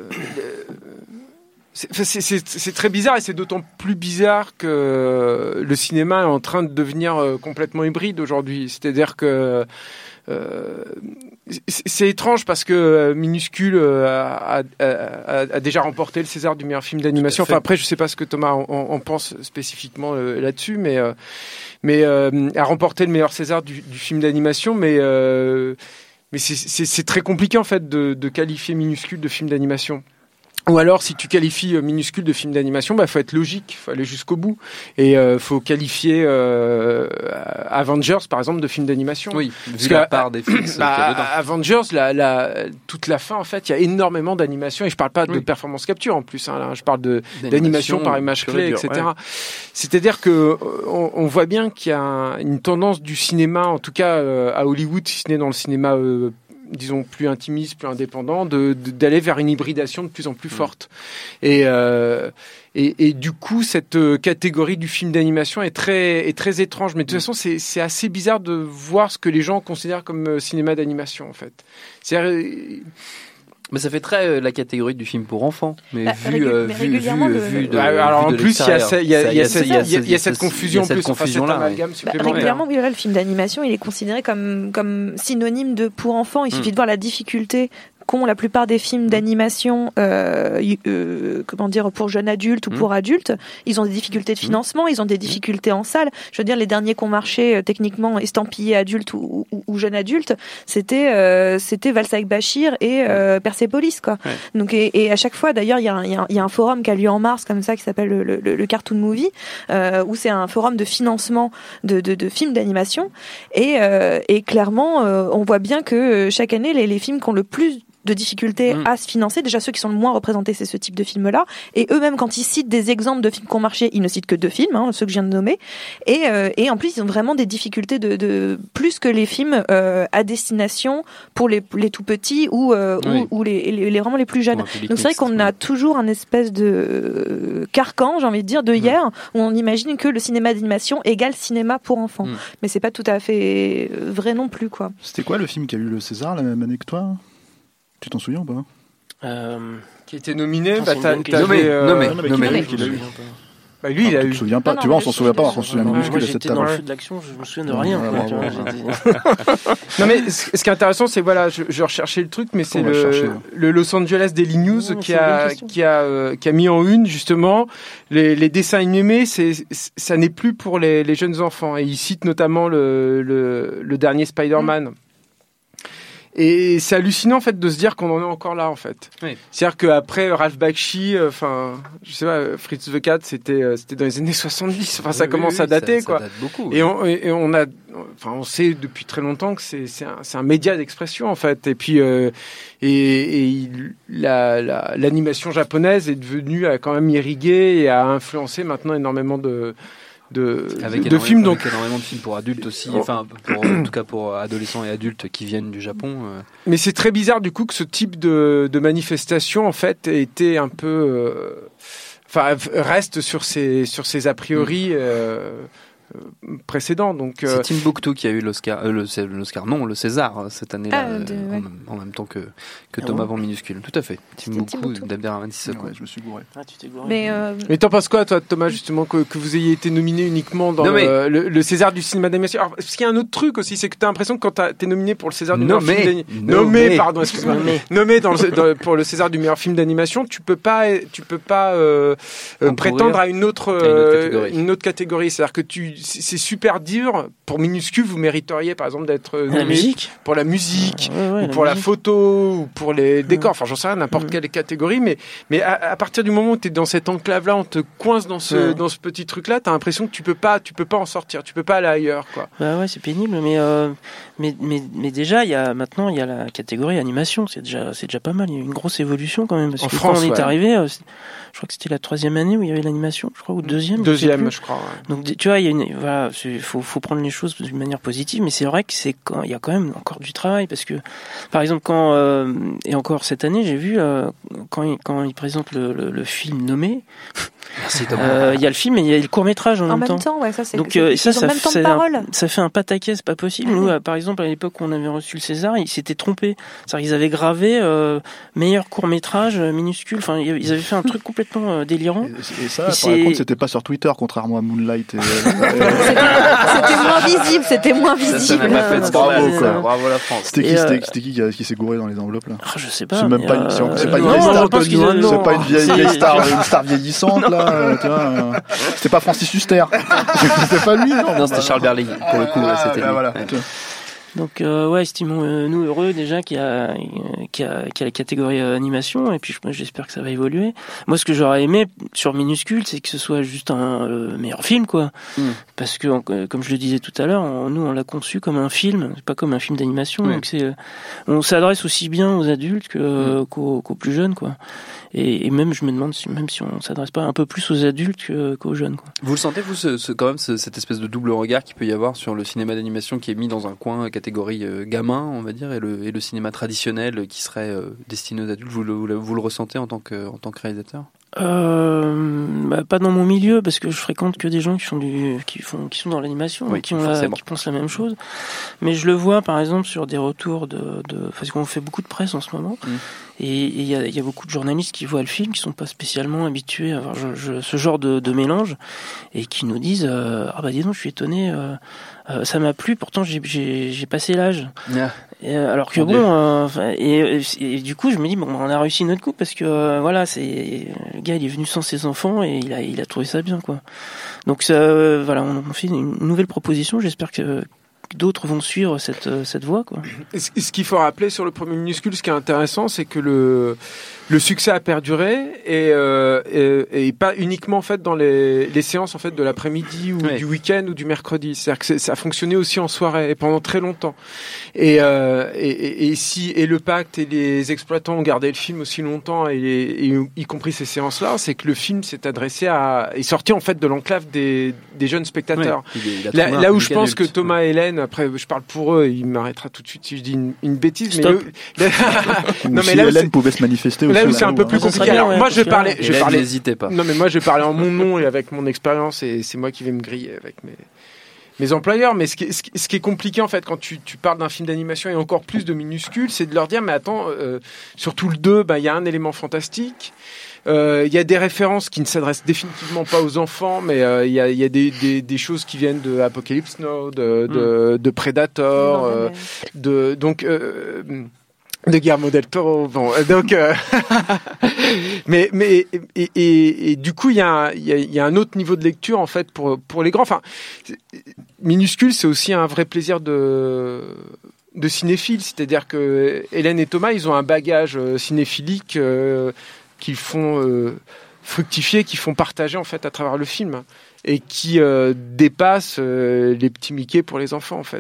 c'est, c'est, c'est, c'est très bizarre et c'est d'autant plus bizarre que le cinéma est en train de devenir euh, complètement hybride aujourd'hui. C'est-à-dire que euh, c'est, c'est étrange parce que euh, Minuscule euh, a, a, a, a déjà remporté le César du meilleur film d'animation. Tout à fait. Enfin après, je sais pas ce que Thomas en, en pense spécifiquement euh, là-dessus, mais euh, mais euh, a remporté le meilleur César du, du film d'animation, mais euh, mais c'est, c'est, c'est très compliqué en fait de, de qualifier Minuscule de film d'animation. Ou alors, si tu qualifies euh, Minuscule de film d'animation, bah faut être logique, faut aller jusqu'au bout, et euh, faut qualifier euh, Avengers par exemple de film d'animation. Oui, Parce vu que, la part des fixes bah, qu'il y a dedans. Avengers, la, la, toute la fin en fait, il y a énormément d'animation, et je parle pas de Oui. performance capture en plus, hein, là, je parle de d'animation par image pure clé, et dure, et cetera. ouais. C'est-à-dire que euh, on, on voit bien qu'il y a un- une tendance du cinéma, en tout cas euh, à Hollywood, si ce n'est dans le cinéma euh, disons plus intimiste, plus indépendant, de, de- d'aller vers une hybridation de plus en plus forte. Et, euh, et, et du coup, cette euh, catégorie du film d'animation est très, est très étrange. Mais de toute façon, c'est, c'est assez bizarre de voir ce que les gens considèrent comme euh, cinéma d'animation, en fait. C'est-à-dire, euh, Mais ça fait très euh, la catégorie du film pour enfants, mais Bah, vu, régu- euh, mais vu, régulièrement, vu, le- vu de, bah, alors vu en de plus, il y a, ce- il y a, l'extérieur. il y a, Ça, cette, il y a il y a- il y a cette ce- confusion il y a en plus, cette enfin, cet confusion-là, amalgame Bah, supplémentaire. régulièrement, oui, voilà, le film d'animation, il est considéré comme, comme synonyme de pour enfants. Il suffit Mm. de voir la difficulté qu'ont la plupart des films d'animation, euh, euh, comment dire, pour jeunes adultes ou pour mmh. adultes. Ils ont des difficultés de financement, ils ont des difficultés en salle. Je veux dire, les derniers qui ont marché euh, techniquement estampillés adultes ou, ou, ou jeunes adultes, c'était euh, c'était Valsa avec Bachir et euh, Persepolis, quoi. Ouais. Donc et, et à chaque fois, d'ailleurs, il y a un il y a, y a un forum qui a lieu en mars comme ça qui s'appelle le, le, le Cartoon Movie, euh, où c'est un forum de financement de de, de films d'animation et euh, et clairement, euh, on voit bien que chaque année, les, les films qui ont le plus de difficultés mmh. à se financer. Déjà, ceux qui sont le moins représentés, c'est ce type de film-là. Et eux-mêmes, quand ils citent des exemples de films qui ont marché, ils ne citent que deux films, hein, ceux que je viens de nommer. Et, euh, et en plus, ils ont vraiment des difficultés de, de plus que les films euh, à destination pour les, les tout petits ou, euh, oui. ou, ou les, les, les vraiment les plus jeunes. Donc c'est vrai qu'on a toujours un espèce de carcan, j'ai envie de dire, de hier, mmh. où on imagine que le cinéma d'animation égale cinéma pour enfants. Mmh. Mais c'est pas tout à fait vrai non plus, quoi. C'était quoi le film qui a eu le César la même année que toi ? Tu t'en souviens ou pas euh... Qui était nominé, bah, t'as, t'as nommé, euh... nommé, nommé, nommé. nommé. Qu'il a eu. Bah lui, il a eu. Tu te souviens pas, non, tu vois, on s'en souvient pas, on se souvient de de cette table. Dans le feu de l'action, je me souviens de rien. Non mais ce qui est intéressant, c'est voilà, je, je recherchais le truc, mais c'est le, chercher, hein. le Los Angeles Daily News non, qui a qui a euh, qui a mis en une justement les, les dessins animés, c'est ça n'est plus pour les, les jeunes enfants. Et il cite notamment le le, le dernier Spider-Man. Mm. Et c'est hallucinant en fait de se dire qu'on en est encore là en fait. Oui. C'est-à-dire qu'après Ralph Bakshi, enfin, euh, je sais pas, Fritz the Cat, c'était euh, c'était dans les années soixante-dix. Enfin, oui, ça commence oui, oui, à dater ça, quoi. Ça date beaucoup. Et, oui. on, et on a, enfin, on sait depuis très longtemps que c'est c'est un, c'est un média d'expression en fait. Et puis euh, et, et la, la l'animation japonaise est devenue a quand même irrigué et a influencé maintenant énormément de de, avec de, de films, donc avec énormément de films pour adultes aussi, enfin pour, en tout cas pour adolescents et adultes qui viennent du Japon. Euh. Mais c'est très bizarre du coup que ce type de, de manifestation en fait ait été un peu, euh, enfin reste sur ses sur ses a priori. Mm. Euh, précédent. Donc, euh... c'est Timbuktu qui a eu l'Oscar, euh, le, l'Oscar, non, le César cette année-là, ah, de, euh, ouais. en, en même temps que, que Thomas ah, Van Minuscule. Tout à fait. Timbuktu d'Abderrahmane Sissoko. Ouais, je me suis gouré. Ah, tu t'es gouré. Mais, euh... Mais t'en penses quoi, toi, Thomas, justement, que, que vous ayez été nominé uniquement dans non, mais... le, le, le César du cinéma d'animation? Alors, parce qu'il y a un autre truc aussi, c'est que t'as l'impression que quand t'as, t'es nominé pour le César du nommé. meilleur film d'animation, nommé, pardon, excuse-moi, nommé, nommé dans le, dans, pour le César du meilleur film d'animation, tu peux pas, tu peux pas euh, euh, prétendre à une autre, euh, une autre catégorie. Une autre catégorie. C'est-à-dire que tu, c'est super dur. Pour Minuscule, vous mériteriez par exemple d'être nommé la musique. Pour la musique, ouais, ouais, ou pour la, la photo, ou pour les décors. Enfin, j'en sais rien, n'importe mmh. quelle catégorie. Mais, mais à, à partir du moment où tu es dans cette enclave-là, on te coince dans ce, ouais. dans ce petit truc-là, tu as l'impression que tu peux pas, tu peux pas en sortir, tu peux pas aller ailleurs, quoi. Bah ouais, c'est pénible. Mais, euh, mais, mais, mais déjà, il y a, maintenant, il y a la catégorie animation. C'est déjà, c'est déjà pas mal. Il y a eu une grosse évolution quand même. Parce en que France, quand on ouais. est arrivé, euh, je crois que c'était la troisième année où il y avait l'animation, je crois, ou deuxième. Deuxième, je, je crois. Ouais. Donc, tu vois, il y a une, voilà, faut, faut prendre les choses d'une manière positive, mais c'est vrai que c'est quand, il y a quand même encore du travail parce que, par exemple, quand, euh, et encore cette année, j'ai vu, euh, quand il, quand il présente le, le, le film nommé, merci Thomas. Euh, il y a le film et il y a le court-métrage en, en même, même temps. temps. Ouais, ça, c'est, donc, c'est, euh, ça, ça, même temps de ça, parole. Un, ça fait un pataquès, c'est pas possible. Ah, Nous, oui. par exemple, à l'époque où on avait reçu le César, ils s'étaient trompés. C'est-à-dire qu'ils avaient gravé, euh, meilleur court-métrage minuscule. Enfin, ils avaient fait un truc complètement euh, délirant. Et, et ça, et par contre, c'était pas sur Twitter, contrairement à Moonlight. Et, c'était, c'était moins visible, c'était moins visible. Ça, ça n'a pas fait de scandale, ça. Bravo la France. C'était qui, euh... c'était, c'était qui qui, a, qui s'est gouré dans les enveloppes là? Ah, je sais pas. C'est même pas une, c'est, euh... c'est pas une non, vieille star. Je pense qu'ils c'est non, pas une vieille, vieille star, une star vieillissante là. Euh, tu vois, euh, c'était pas Francis Huster. C'était pas lui, non. Non, c'était Charles Berling. Pour le coup, ah, c'était bah, lui. Voilà. Ouais. Donc euh, ouais, estimons-nous heureux déjà qu'il y a, qu'il y a, qu'il y a la catégorie euh, animation, et puis je, j'espère que ça va évoluer. Moi, ce que j'aurais aimé sur Minuscule, c'est que ce soit juste un euh, meilleur film, quoi. Mm. Parce que, euh, comme je le disais tout à l'heure, on, nous on l'a conçu comme un film, pas comme un film d'animation. Mm. Donc c'est, euh, on s'adresse aussi bien aux adultes que, euh, mm. qu'aux, qu'aux plus jeunes, quoi. Et, et même, je me demande si, même si on s'adresse pas un peu plus aux adultes que, qu'aux jeunes, quoi. Vous le sentez, vous, ce, ce, quand même, ce, cette espèce de double regard qu'il peut y avoir sur le cinéma d'animation qui est mis dans un coin catégorie euh, gamin, on va dire, et le, et le cinéma traditionnel qui serait euh, destiné aux adultes, vous le, vous le, vous le ressentez en tant que, en tant que réalisateur? Euh, bah, pas dans mon milieu parce que je fréquente que des gens qui font du, qui font, qui sont dans l'animation, oui, qui ont la, qui pensent la même chose. Mais je le vois par exemple sur des retours de, de parce qu'on fait beaucoup de presse en ce moment. Mmh. Et il y a, y a beaucoup de journalistes qui voient le film, qui sont pas spécialement habitués à voir je, je, ce genre de, de mélange et qui nous disent euh, ah bah dis donc je suis étonné, euh, euh, ça m'a plu, pourtant j'ai, j'ai, j'ai passé l'âge. Yeah. Et, euh, alors que bon, bon euh, et, et, et du coup je me dis bon on a réussi notre coup parce que euh, voilà c'est le gars il est venu sans ses enfants et il a il a trouvé ça bien quoi. Donc ça euh, voilà on, on fait une nouvelle proposition, j'espère que d'autres vont suivre cette cette voie quoi. Ce qu'il faut rappeler sur le premier minuscule, ce qui est intéressant, c'est que le le succès a perduré et, euh, et, et pas uniquement en fait dans les les séances en fait de l'après-midi ou oui. du week-end ou du mercredi. C'est-à-dire que c'est, ça a fonctionné aussi en soirée et pendant très longtemps. Et euh, et, et, et si et le Pacte et les exploitants ont gardé le film aussi longtemps et, et, et y compris ces séances-là, c'est que le film s'est adressé à est sorti en fait de l'enclave des des jeunes spectateurs. Oui, il, il là, là où je pense adulte. que Thomas et Hélène, après je parle pour eux, il m'arrêtera tout de suite si je dis une, une bêtise. Stop. Mais le... non mais si là Hélène pouvait se manifester. Là où c'est un peu plus compliqué. Alors moi je parlais, je parlais. N'hésitez pas. Non mais moi je parlais en mon nom et avec mon expérience et c'est moi qui vais me griller avec mes mes employeurs. Mais ce qui est, ce qui est compliqué en fait quand tu tu parles d'un film d'animation et encore plus de minuscules, c'est de leur dire mais attends, euh, surtout le deux, bah il y a un élément fantastique. Il euh, y a des références qui ne s'adressent définitivement pas aux enfants, mais il euh, y a, y a des, des, des choses qui viennent de Apocalypse Now, de, de, de Predator, non, euh, de donc euh, de Guillermo del Toro. Bon, donc euh, mais mais et, et, et du coup il y a il y a, y a un autre niveau de lecture en fait pour pour les grands. Enfin, minuscule, c'est aussi un vrai plaisir de de cinéphile, c'est-à-dire que Hélène et Thomas, ils ont un bagage cinéphilique. Euh, qu'ils font euh, fructifier, qu'ils font partager en fait à travers le film et qui euh, dépassent euh, les petits Mickey pour les enfants en fait.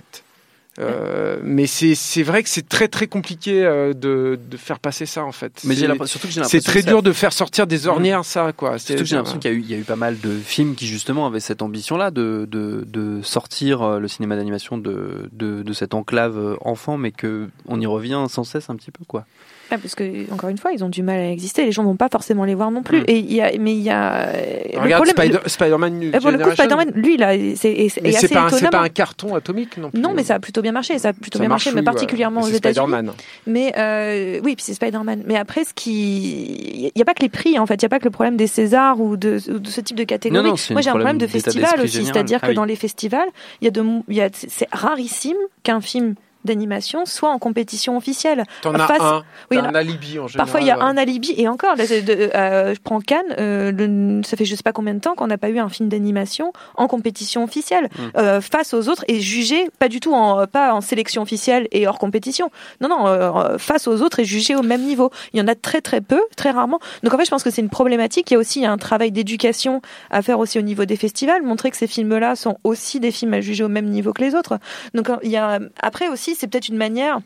Euh, mais c'est c'est vrai que c'est très très compliqué euh, de de faire passer ça en fait. Mais j'ai surtout que j'ai l'impression c'est très que dur ça... de faire sortir des ornières mmh. ça quoi. C'est, surtout que j'ai l'impression qu'il y a eu il y a eu pas mal de films qui justement avaient cette ambition là de de de sortir le cinéma d'animation de de de cette enclave enfant, mais que on y revient sans cesse un petit peu quoi. Ah, parce que encore une fois, ils ont du mal à exister. Les gens vont pas forcément les voir non plus. Mmh. Et il y a, mais il y a. Regarde Spider, le... Spider-Man. Et pour le coup, Spider-Man, lui, là, c'est, c'est, mais c'est assez pas un, étonnant. C'est pas un carton atomique non plus. Non, mais ça a plutôt bien marché. Ça a plutôt ça bien marché, mais oui, particulièrement ouais. aux États-Unis. Spider-Man. Mais euh, oui, puis c'est Spider-Man. Mais après, ce qui, il y a pas que les prix. En fait, il y a pas que le problème des Césars ou de, de ce type de catégorie. Non, non, moi, j'ai un problème de festival aussi, général. c'est-à-dire ah, que oui. dans les festivals, il y a de, il y a, c'est rarissime qu'un film d'animation soit en compétition officielle. T'en as Face... un, oui, t'as un alibi en général. Parfois il y a ouais. un alibi et encore, là, de, euh, je prends Cannes, euh, le, ça fait je sais pas combien de temps qu'on n'a pas eu un film d'animation en compétition officielle mmh. euh, face aux autres et jugé pas du tout en pas en sélection officielle et hors compétition. Non non, euh, face aux autres et jugé au même niveau. Il y en a très très peu, très rarement. Donc en fait je pense que c'est une problématique. Il y a aussi un travail d'éducation à faire aussi au niveau des festivals, montrer que ces films-là sont aussi des films à juger au même niveau que les autres. Donc il y a après aussi c'est peut-être une manière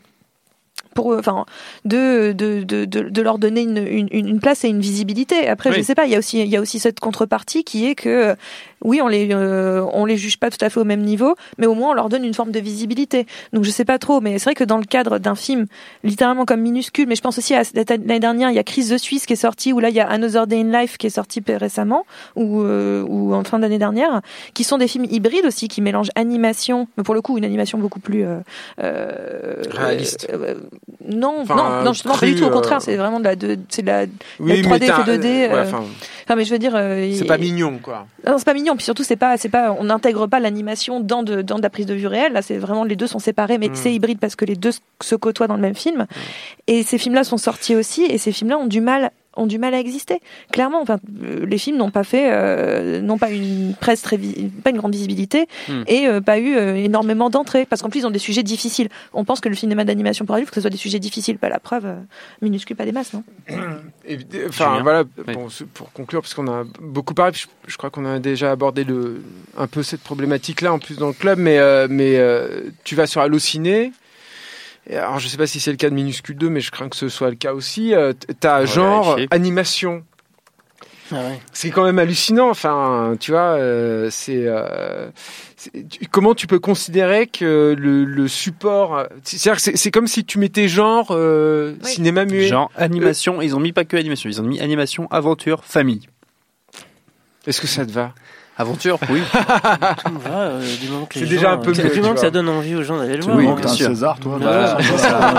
pour enfin de de de de, de leur donner une, une une place et une visibilité. Après oui. je sais pas, il y a aussi il y a aussi cette contrepartie qui est que oui, on les euh, on les juge pas tout à fait au même niveau, mais au moins on leur donne une forme de visibilité. Donc je sais pas trop, mais c'est vrai que dans le cadre d'un film littéralement comme minuscule, mais je pense aussi à l'année dernière, il y a Chris the Suisse qui est sorti, ou là il y a Another Day in Life qui est sorti récemment, ou euh, ou en fin d'année dernière, qui sont des films hybrides aussi, qui mélangent animation, mais pour le coup une animation beaucoup plus euh, euh, réaliste. Euh, non, enfin, non, non, justement cru, pas du tout. Au contraire, euh... c'est vraiment de la, de, c'est de la, oui, la trois D fait deux D. Ouais, euh... enfin, enfin, mais je veux dire, euh, c'est y... pas mignon, quoi. Non, c'est pas mignon. Puis surtout, c'est pas, c'est pas, on n'intègre pas l'animation dans de, dans de la prise de vue réelle. Là, c'est vraiment les deux sont séparés, mais mm. c'est hybride parce que les deux se côtoient dans le même film. Mm. Et ces films-là sont sortis aussi, et ces films-là ont du mal. ont du mal à exister. Clairement, enfin, les films n'ont pas fait, euh, n'ont pas une presse très, vi- pas une grande visibilité mmh. et euh, pas eu euh, énormément d'entrées, parce qu'en plus ils ont des sujets difficiles. On pense que le cinéma d'animation pour adultes, faut que ce soit des sujets difficiles. Pas la preuve, euh, minuscule, pas des masses, non. Et, enfin voilà, oui. bon, pour conclure, parce qu'on a beaucoup parlé, je, je crois qu'on a déjà abordé le, un peu cette problématique-là en plus dans le club, mais euh, mais euh, tu vas sur Allociné. Alors je sais pas si c'est le cas de Minuscule deux, mais je crains que ce soit le cas aussi. Euh, t'as ouais, genre animation. Ah ouais. C'est quand même hallucinant. Enfin, tu vois, euh, c'est, euh, c'est tu, comment tu peux considérer que le, le support, c'est-à-dire que c'est, c'est comme si tu mettais genre euh, Oui. cinéma muet, Genre animation, euh, ils ont mis pas que animation, ils ont mis animation, aventure, famille. Est-ce que ça te va? Aventure, oui. Tout me va, euh, du moment que les C'est gens, déjà un peu euh, mieux, du tu moment que ça vois. donne envie aux gens d'aller le voir. Oui, hein. bien T'as un sûr. César, toi. Voilà. bah,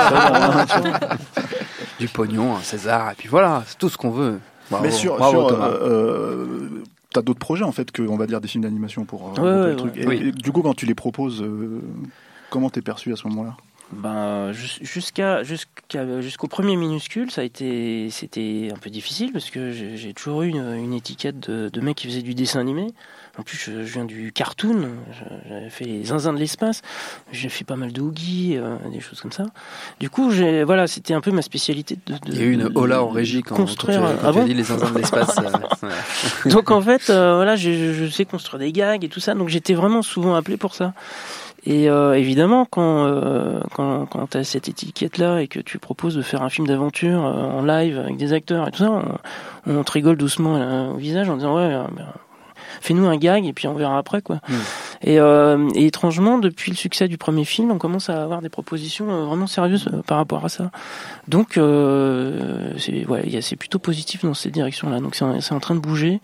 Voilà. Du pognon, un César, et puis voilà, c'est tout ce qu'on veut. Bravo, Mais sur, bravo, sur Thomas. euh, t'as d'autres projets en fait que on va dire des films d'animation pour euh, Ouais, regrouper ouais, le truc. ouais. Et, Oui. et du coup, quand tu les proposes, euh, comment t'es perçu à ce moment-là? Ben, jus- jusqu'à, jusqu'à, jusqu'au premier minuscule, ça a été, c'était un peu difficile parce que j'ai, j'ai toujours eu une, une étiquette de, de mec qui faisait du dessin animé. En plus, je, je viens du cartoon. Je- J'avais fait les zinzins de l'espace. J'ai fait pas mal de Oogie, euh, des choses comme ça. Du coup, j'ai, voilà, c'était un peu ma spécialité de. de Il y a eu une de- hola en régie quand, construire. quand tu, quand Ah tu as bon dit les zinzins de l'espace. euh, ouais. Donc en fait, euh, voilà, je, je- je sais construire des gags et tout ça. Donc j'étais vraiment souvent appelé pour ça. Et euh, évidemment, quand euh, quand, quand tu as cette étiquette-là et que tu proposes de faire un film d'aventure euh, en live avec des acteurs et tout ça, on, on te rigole doucement là, au visage en disant ouais, euh, ben, fais-nous un gag et puis on verra après quoi. Mm. Et, euh, et étrangement, depuis le succès du premier film, on commence à avoir des propositions euh, vraiment sérieuses euh, par rapport à ça. Donc euh, c'est ouais, y a- c'est plutôt positif dans cette direction-là. Donc c'est en, c'est en train de bouger.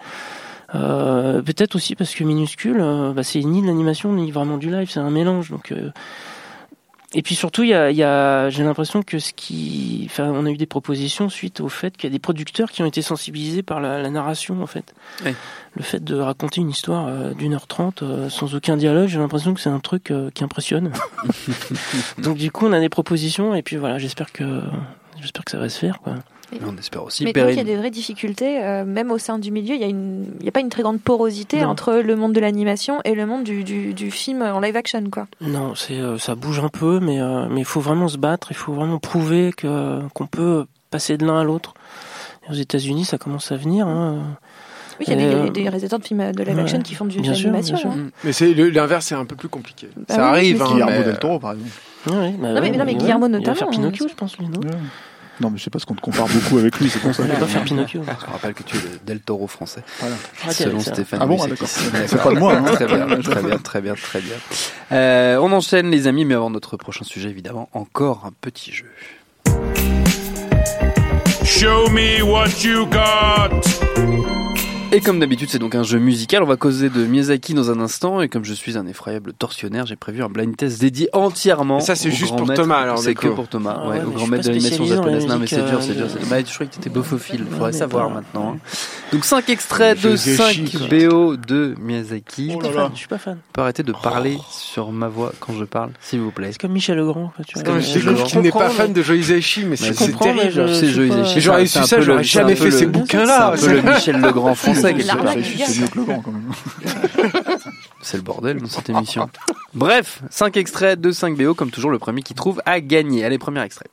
Euh, peut-être aussi parce que Minuscule, euh, bah, c'est ni de l'animation ni vraiment du live, c'est un mélange. Donc, euh... et puis surtout, il y a, il y a, j'ai l'impression que ce qui, enfin, on a eu des propositions suite au fait qu'il y a des producteurs qui ont été sensibilisés par la, la narration, en fait. Oui. Le fait de raconter une histoire euh, d'une heure trente euh, sans aucun dialogue, j'ai l'impression que c'est un truc euh, qui impressionne. Donc du coup, on a des propositions et puis voilà, j'espère que, j'espère que ça va se faire, quoi. On espère aussi. Mais donc, il y a Perrine. des vraies difficultés, euh, même au sein du milieu. Il y a une, il y a pas une très grande porosité Non. entre le monde de l'animation et le monde du, du, du film en live action, quoi. Non, c'est euh, ça bouge un peu, mais euh, mais il faut vraiment se battre, il faut vraiment prouver que qu'on peut passer de l'un à l'autre. Et aux États-Unis, ça commence à venir. Hein. Oui, il y a Et, des, euh, des réalisateurs de films de live ouais, action qui font du bien sûr, l'animation. bien sûr. hein. Mais c'est le- l'inverse, c'est un peu plus compliqué. Bah ça oui, arrive, mais hein, Guillermo mais, del Toro, par exemple. Ouais, ouais, bah Non, mais- ouais, non, mais ouais. Guillermo Il va notamment, faire Pinocchio, hein. je pense, lui, non Ouais. Non, mais je sais pas ce qu'on te compare beaucoup avec lui, c'est pour ça. Il va pas faire Pinocchio. Je rappelle que tu es le Del Toro français. Voilà. Ah, Selon c'est- Stéphane. Ah bon, Musset. ah, d'accord. C'est pas de moi, hein. Très bien, très bien, très bien, très bien. Euh, on enchaîne les amis, mais avant notre prochain sujet, évidemment, encore un petit jeu. Show me what you got. Et comme d'habitude, c'est donc un jeu musical. On va causer de Miyazaki dans un instant. Et comme je suis un effroyable tortionnaire, j'ai prévu un blind test dédié entièrement. Et ça, c'est au juste grand pour maître. Thomas, alors, C'est du que coup. pour Thomas, Ah ouais, ouais, au mais grand je suis maître de pas l'animation spécialisé dans la japonaise. Non, mais musique, c'est dur, euh, c'est dur. de- c'est- Bah, je croyais que t'étais bofophile. Ouais, Faudrait mais savoir pas- maintenant. hein. Donc, cinq extraits de José cinq Chic. B O de Miyazaki. Je suis Oh pas là fan, là. je suis pas fan. On peut arrêter de parler sur ma voix quand je parle, s'il vous plaît. C'est comme Michel Legrand. quoi, tu vois. Non, mais Je- je je découvre qu'il n'est pas comprends, fan mais- de Joe Hisaishi, mais c'est je c'est comprends, mais terrible. je- C'est je Joe sais pas- Hisaishi. Et j'aurais C'est su un ça, peu j'aurais le- jamais c'est un peu fait ces le- bouquins-là. C'est un peu le Michel Legrand français, quelque L'arme part. du C'est diable. c'est mieux que le vent, quand même. C'est le bordel dans cette émission. Bref, cinq extraits de cinq B O, comme toujours, le premier qui trouve a gagné. Allez, premier extrait.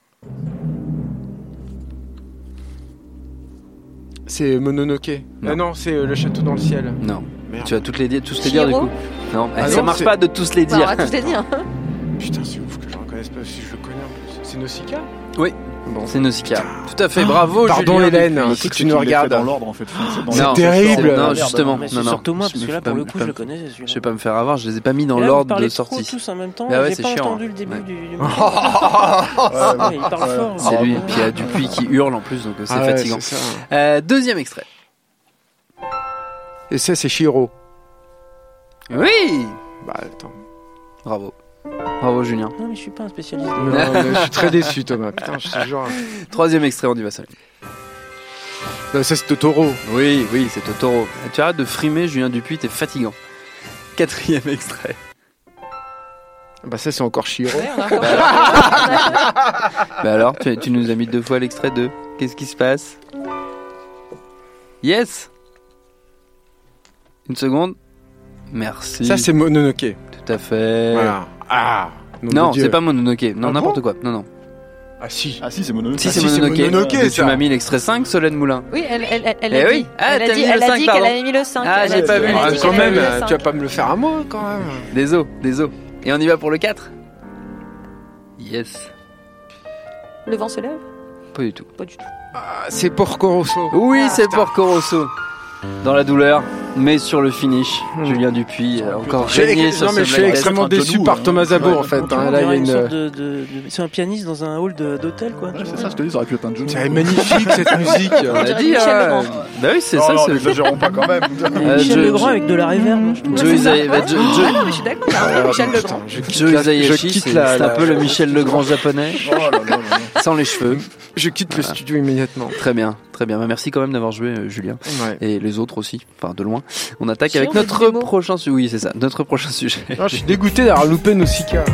C'est Mononoke. Non. Ah non, c'est euh, le château dans le ciel. Non. Merde. Tu vas toutes les dire, tous les dire du Chihiro coup. Non, Ah ça non, marche c'est- pas de tous les Bah, on dire. va tous les dire. Putain, c'est ouf que je reconnaisse pas si je le connais en plus. C'est Nausicaa. Oui, Bon. c'est Nausicaa. Tout à fait, bravo. Pardon, Julien Hélène, Dupuis. si C'est tu nous qu'il les fait regardes. dans l'ordre, en fait. C'est dans C'est l'ordre. terrible. Non, Merde. justement, Mais non, non. surtout moi, Je parce me que là, fais pour le pas- coup, pas- je le connais. celui-là. Je vais pas me faire avoir, je les ai pas mis dans Et là, vous l'ordre parlez de trop sortie. tous en même temps. Bah ouais, J'ai c'est pas chiant, entendu hein. le début Ouais. du. du- Ouais, Ouais, il parle ouais. fort. C'est hein. lui, et puis il y a Dupuis qui hurle en plus, donc euh, c'est Ah ouais, fatigant. c'est ça. Euh, deuxième extrait. Et ça, c'est Shiro. Oui. Bah attends. Bravo. Bravo Julien. Non, mais je suis pas un spécialiste. Non, mais je suis très déçu, Thomas. Putain, je suis toujours. Troisième extrait, on y va ça. Non, ça, c'est Totoro. Oui, oui, c'est Totoro. Tu arrêtes de frimer, Julien Dupuis, t'es fatigant. Quatrième extrait. Bah ça, c'est encore Shiro. Bah alors, tu, tu nous as mis deux fois l'extrait de Qu'est-ce qui se passe? Yes. Une seconde. Merci. Ça, c'est Mononoke. Tout à fait. Voilà. Ah. nom de Non, Dieu. c'est pas Mononoke. Non, Ah n'importe bon quoi. Non, non. Ah si. Ah si, c'est Mononoke. Si, Ah, c'est si, c'est Mononoke. Mononoke, Mais tu ça. m'as mis l'extrait cinq, Solène Moulin. Oui, elle, elle, elle, elle Eh a oui. dit. Ah, elle a t'as dit, mis le elle a cinq, dit pardon. qu'elle avait mis le cinq. Ah, Elle a j'ai dit- pas vu. elle a Ah, dit quand qu'elle avait même, mis le euh, cinq. tu vas pas me le faire à moi, quand même. Des os, des os. Et on y va pour le quatre. Yes. Le vent se lève? Pas du tout. Pas du tout. Ah, c'est Porco Rosso. Oui, Ah, c'est putain. Porco Rosso. Dans la douleur, mais sur le finish, mmh. Julien Dupuis a encore régné sur non, ce mais je suis extrêmement déçu par Thomas Zabo ouais, en fait. Hein, là, il y a une une sorte de, de, de... c'est un pianiste dans un hall de, d'hôtel, quoi. Ouais, c'est ça, je te dis, ça aurait pu être un Joe. C'est magnifique cette musique. On a dit. Euh... Bah oui, c'est non, ça. Non, c'est... n'exagérons pas quand même. Euh, Michel Joe, Legrand avec de la réverb. Joe Isaïe. Ah non, mais je suis d'accord. Michel Legrand. Joe Isaïe, c'est un peu le Michel Legrand japonais. Sans les cheveux. Je quitte le studio immédiatement. Très bien, très bien. Merci quand même d'avoir joué, euh, Julien. Ouais. Et les autres aussi, enfin de loin. On attaque Si, avec on notre prochain sujet. Oui, c'est ça, notre prochain sujet. Non, je suis dégoûté d'avoir loupé Nausicaa.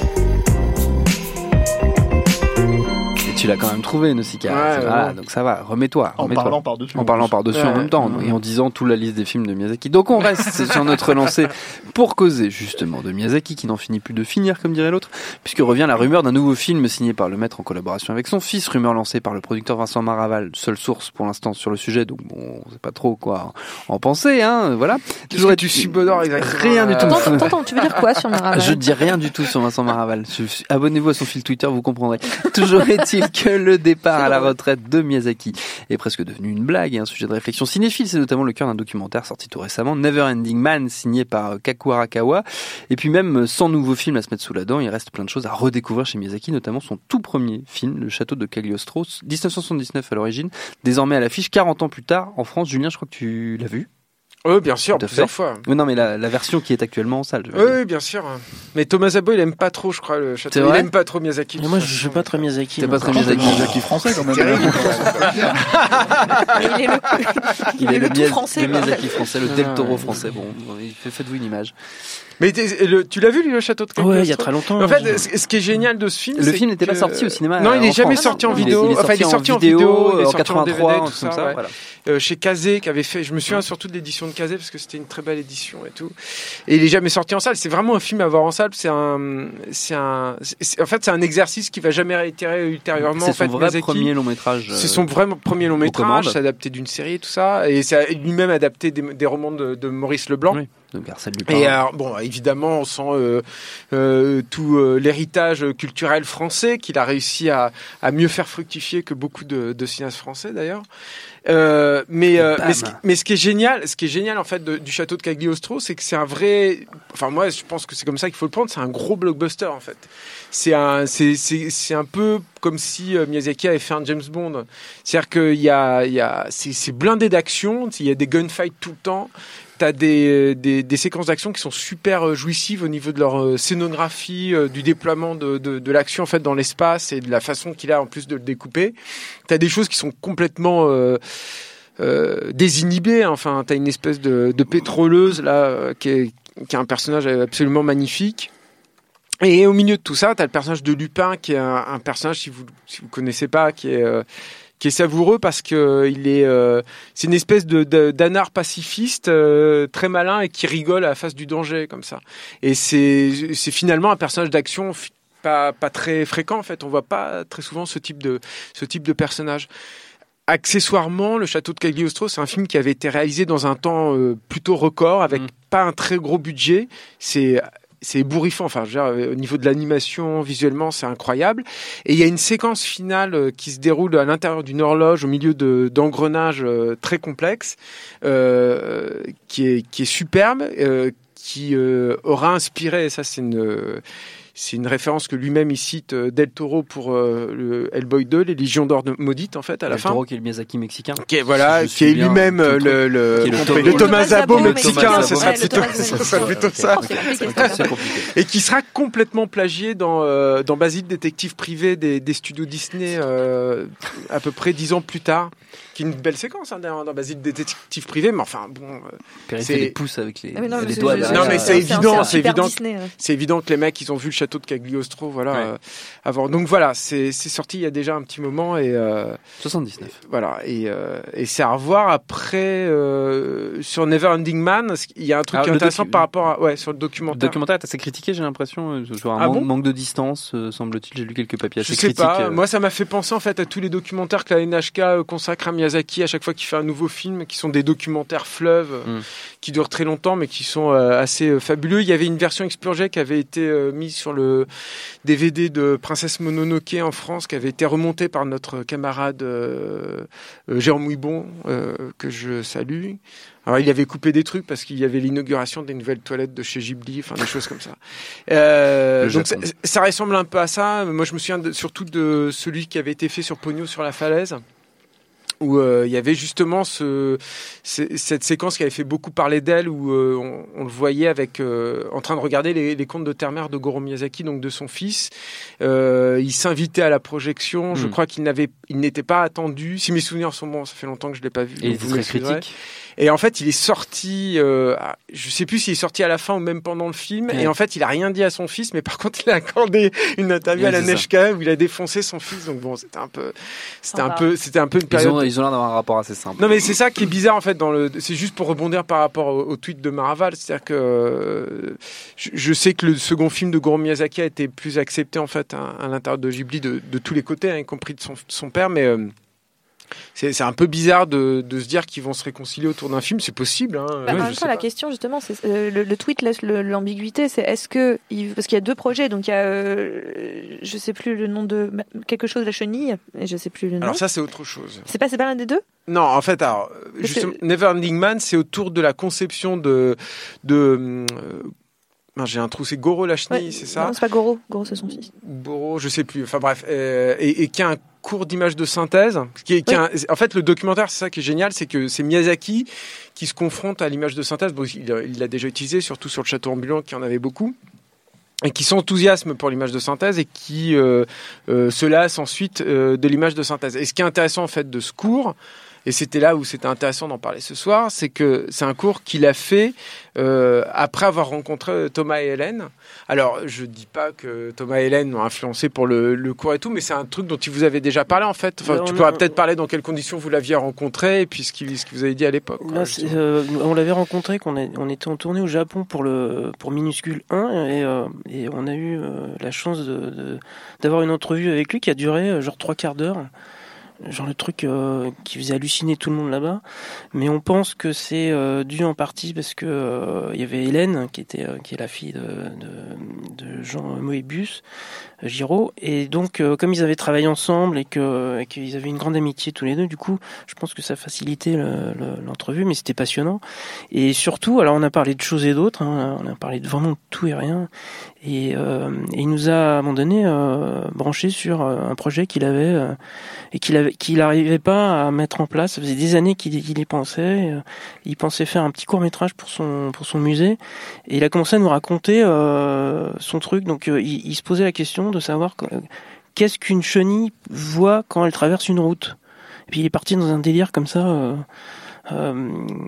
Et tu l'as quand même trouvé, Nausicaa. Ouais, voilà, ouais. donc ça va, remets-toi. En remets-toi. parlant par-dessus. En parlant par-dessus ouais, en même temps, ouais. et en disant toute la liste des films de Miyazaki. Donc on reste sur notre lancée pour causer justement de Miyazaki, qui n'en finit plus de finir, comme dirait l'autre, puisque revient la rumeur d'un nouveau film signé par le maître en collaboration avec son fils, rumeur lancée par le producteur Vincent Maraval, seule source pour l'instant sur le sujet, donc bon, on sait pas trop quoi en penser, hein, voilà. Toujours est-tu subodore exactement. Rien du tout. Attends, attends, attends, tu veux dire quoi sur Maraval ? Je dis rien du tout sur Vincent Maraval. Je- Abonnez-vous à son fil Twitter, vous comprendrez. Toujours est-il que le départ à la retraite de Miyazaki est presque devenu une blague et un sujet de réflexion cinéphile. C'est notamment le cœur d'un documentaire sorti tout récemment, Neverending Man, signé par Kaku Arakawa. Et puis même sans nouveau film à se mettre sous la dent, il reste plein de choses à redécouvrir chez Miyazaki, notamment son tout premier film, Le Château de Cagliostro, dix-neuf cent soixante-dix-neuf à l'origine, désormais à l'affiche quarante ans plus tard en France. Julien, je crois que tu l'as vu. Oui, bien sûr, Tout à plusieurs fait. fois. Oui, non, mais la, la version qui est actuellement en salle. je veux Oui, dire. oui, bien sûr. Mais Thomas Zabo, il aime pas trop, je crois, le C'est château. Il vrai aime pas trop Miyazaki. Et moi, je suis pas très Miyazaki. T'es pas très moi. Miyazaki. Miyazaki français quand même. Il est le, Il est le, tout Miyaz- français. le quoi. Miyazaki français, le Del Ah, Toro ouais. français. Bon, fait- faites-vous une image. Mais t'es- le- tu l'as vu, lui, le château de Cagliostro ? Ouais, il y a très longtemps. En fait, j'ai- ce ce qui est génial de ce film, Le c'est film n'était pas que- sorti au cinéma. Non, il euh, est en jamais France. sorti en Il est- vidéo. il est Enfin, il est sorti en vidéo, il est en sorti en D V D, quatre-vingt-trois, tout un truc comme ça, ça. ouais. Voilà. Euh, chez Kazé, qui avait fait. Je me souviens surtout de l'édition de Kazé parce que c'était une très belle édition et tout. Et il est jamais sorti en salle. C'est vraiment un film à voir en salle. C'est un, c'est un. c'est- En fait, c'est un exercice qui va jamais réitérer ultérieurement. C'est en fait, son vrai Miyazaki. premier long métrage. C'est son vrai premier long métrage, commandes. c'est adapté d'une série et tout ça, et c'est lui-même adapté des, des romans de, de Maurice Leblanc. Oui, de Arsène Lupin. Et alors, bon, évidemment, on sent euh, euh, tout euh, l'héritage culturel français qu'il a réussi à, à mieux faire fructifier que beaucoup de, de cinéastes français d'ailleurs. Euh, mais, euh, mais, ce qui, mais ce qui est génial, ce qui est génial en fait de, du château de Cagliostro, c'est que c'est un vrai. Enfin, moi, je pense que c'est comme ça qu'il faut le prendre. C'est un gros blockbuster en fait. C'est un, c'est, c'est, c'est un peu comme si euh, Miyazaki avait fait un James Bond. C'est-à-dire qu'il y a, il y a, c'est, c'est blindé d'action. Il y a des gunfights tout le temps. T'as des, des, des séquences d'action qui sont super euh, jouissives au niveau de leur euh, scénographie, euh, du déploiement de, de, de l'action en fait dans l'espace et de la façon qu'il a en plus de le découper. T'as des choses qui sont complètement euh, euh, désinhibées. Enfin, t'as une espèce de, de pétroleuse là euh, qui est, qui est un personnage absolument magnifique. Et au milieu de tout ça, t'as le personnage de Lupin qui est un, un personnage, si vous si vous connaissez pas, qui est euh, qui est savoureux parce que il est euh, c'est une espèce de, de d'anard pacifiste euh, très malin et qui rigole à la face du danger comme ça. Et c'est c'est finalement un personnage d'action pas pas très fréquent en fait. On voit pas très souvent ce type de ce type de personnage. Accessoirement, Le Château de Cagliostro, c'est un film qui avait été réalisé dans un temps euh, plutôt record avec mmh. pas un très gros budget. C'est c'est ébouriffant, enfin, je veux dire, au niveau de l'animation, visuellement, c'est incroyable. Et il y a une séquence finale qui se déroule à l'intérieur d'une horloge, au milieu de, d'engrenages euh, très complexes, euh, qui est, qui est superbe, euh, qui euh, aura inspiré, et ça c'est une... C'est une référence que lui-même il cite Del Toro pour euh, le Hellboy deux, les Légions d'or maudites en fait à la Del fin. Del Toro qui est le Miyazaki mexicain. Qui est, voilà, qui est lui-même le, le, le, le, le Thomas Zabo mexicain, ce sera plutôt, ce sera plutôt ça. C'est compliqué. Et qui sera complètement plagié dans euh, dans Basile détective privé des, des studios Disney euh, à peu près dix ans plus tard. Qui est une belle séquence hein, dans, dans Basile détective privé, mais enfin bon. Euh, c'est les pouces avec les, ah mais non, les mais doigts. Non mais c'est évident, c'est évident, Disney, ouais. c'est évident que les mecs ils ont vu le château de Cagliostro, voilà. Ouais. Euh, avant. Donc voilà, c'est c'est sorti il y a déjà un petit moment et euh, soixante-dix-neuf. Voilà et euh, et c'est à revoir après euh, sur Neverending Man. Il y a un truc Alors, qui est intéressant docu... par rapport à ouais sur le documentaire. Le documentaire est assez critiqué, j'ai l'impression, sur un ah manque, bon manque de distance, euh, semble-t-il. J'ai lu quelques papiers assez Je sais critiques. pas. Euh... Moi, ça m'a fait penser en fait à tous les documentaires que la N H K consacre à Miyazaki à chaque fois qu'il fait un nouveau film, qui sont des documentaires fleuves, mm. qui durent très longtemps, mais qui sont euh, assez euh, fabuleux. Il y avait une version expurgée qui avait été euh, mise sur le D V D de Princesse Mononoke en France, qui avait été remontée par notre camarade euh, euh, Jérôme Ouibon, euh, que je salue. Alors, il avait coupé des trucs parce qu'il y avait l'inauguration des nouvelles toilettes de chez Ghibli, enfin des choses comme ça. Euh, donc ça, ça ressemble un peu à ça. Moi, je me souviens de, surtout de celui qui avait été fait sur Pogno sur la falaise, où euh, il y avait justement ce, c- cette séquence qui avait fait beaucoup parler d'elle, où euh, on, on le voyait avec, euh, en train de regarder les, les contes de Terre-Mère de Goro Miyazaki, donc de son fils. Euh, il s'invitait à la projection. Mmh. Je crois qu'il n'avait, il n'était pas attendu. Si mes souvenirs sont bons, ça fait longtemps que je l'ai pas vu. Et il était très critique. Et en fait, il est sorti, euh, je sais plus s'il est sorti à la fin ou même pendant le film. Ouais. Et en fait, il a rien dit à son fils, mais par contre, il a accordé une interview ouais, à la Neshka où il a défoncé son fils. Donc bon, c'était un peu, c'était un peu, c'était un peu une période. Ils ont, ils ont l'air d'avoir un rapport assez simple. Non, mais c'est ça qui est bizarre en fait. Dans le, c'est juste pour rebondir par rapport au, au tweet de Maraval, c'est-à-dire que euh, je, je sais que le second film de Goro Miyazaki a été plus accepté en fait à, à l'intérieur de Ghibli de, de tous les côtés, hein, y compris de son, son père, mais euh, C'est, c'est un peu bizarre de, de se dire qu'ils vont se réconcilier autour d'un film, c'est possible. Hein. Bah, ouais, en même temps, la question, justement, c'est, euh, le, le tweet laisse le, l'ambiguïté, c'est est-ce que. Il, parce qu'il y a deux projets, donc il y a. Euh, je sais plus le nom de. Quelque chose de la chenille, et je sais plus le nom. Alors ça, c'est autre chose. C'est pas, c'est pas l'un des deux ? Non, en fait, alors, justement, Neverending Man, c'est autour de la conception de. de euh, Non, j'ai un trou, c'est Goro la chenille, ouais, c'est ça ? Non, c'est pas Goro, Goro c'est son fils. Goro, je sais plus, enfin bref, euh, et, et qui a un cours d'image de synthèse. Qui est, qui oui. a un, en fait, le documentaire, c'est ça qui est génial, c'est que c'est Miyazaki qui se confronte à l'image de synthèse. Bon, il, il l'a déjà utilisé, surtout sur le château ambulant, qui en avait beaucoup. Et qui s'enthousiasment pour l'image de synthèse et qui euh, euh, se lassent ensuite euh, de l'image de synthèse. Et ce qui est intéressant, en fait, de ce cours, et c'était là où c'était intéressant d'en parler ce soir, c'est que c'est un cours qu'il a fait euh, après avoir rencontré Thomas et Hélène. Alors, je dis pas que Thomas et Hélène ont influencé pour le, le cours et tout, mais c'est un truc dont il vous avait déjà parlé, en fait. Enfin, tu pourrais peut-être parler dans quelles conditions vous l'aviez rencontré et puis ce qu'il, ce qu'il vous avait dit à l'époque. Quoi, Là, euh, on l'avait rencontré, qu'on est, on était en tournée au Japon pour, le, pour Minuscule un et, euh, et on a eu euh, la chance de, de, d'avoir une entrevue avec lui qui a duré euh, genre trois quarts d'heure. Genre le truc euh, qui faisait halluciner tout le monde là-bas, mais on pense que c'est euh, dû en partie parce que euh, il y avait Hélène qui était euh, qui est la fille de de, de Jean Moebius, Giraud, et donc euh, comme ils avaient travaillé ensemble et que et qu'ils avaient une grande amitié tous les deux, du coup je pense que ça facilitait le, le, l'entrevue, mais c'était passionnant. Et surtout, alors on a parlé de choses et d'autres, hein, on a parlé de vraiment tout et rien, et, euh, et il nous a à un moment donné euh, branché sur un projet qu'il avait euh, et qu'il avait qu'il n'arrivait pas à mettre en place. Ça faisait des années qu'il, qu'il y pensait. Il pensait faire un petit court-métrage pour son, pour son musée. Et il a commencé à nous raconter euh, son truc. Donc euh, il, il se posait la question de savoir euh, qu'est-ce qu'une chenille voit quand elle traverse une route. Et puis il est parti dans un délire comme ça, euh, euh,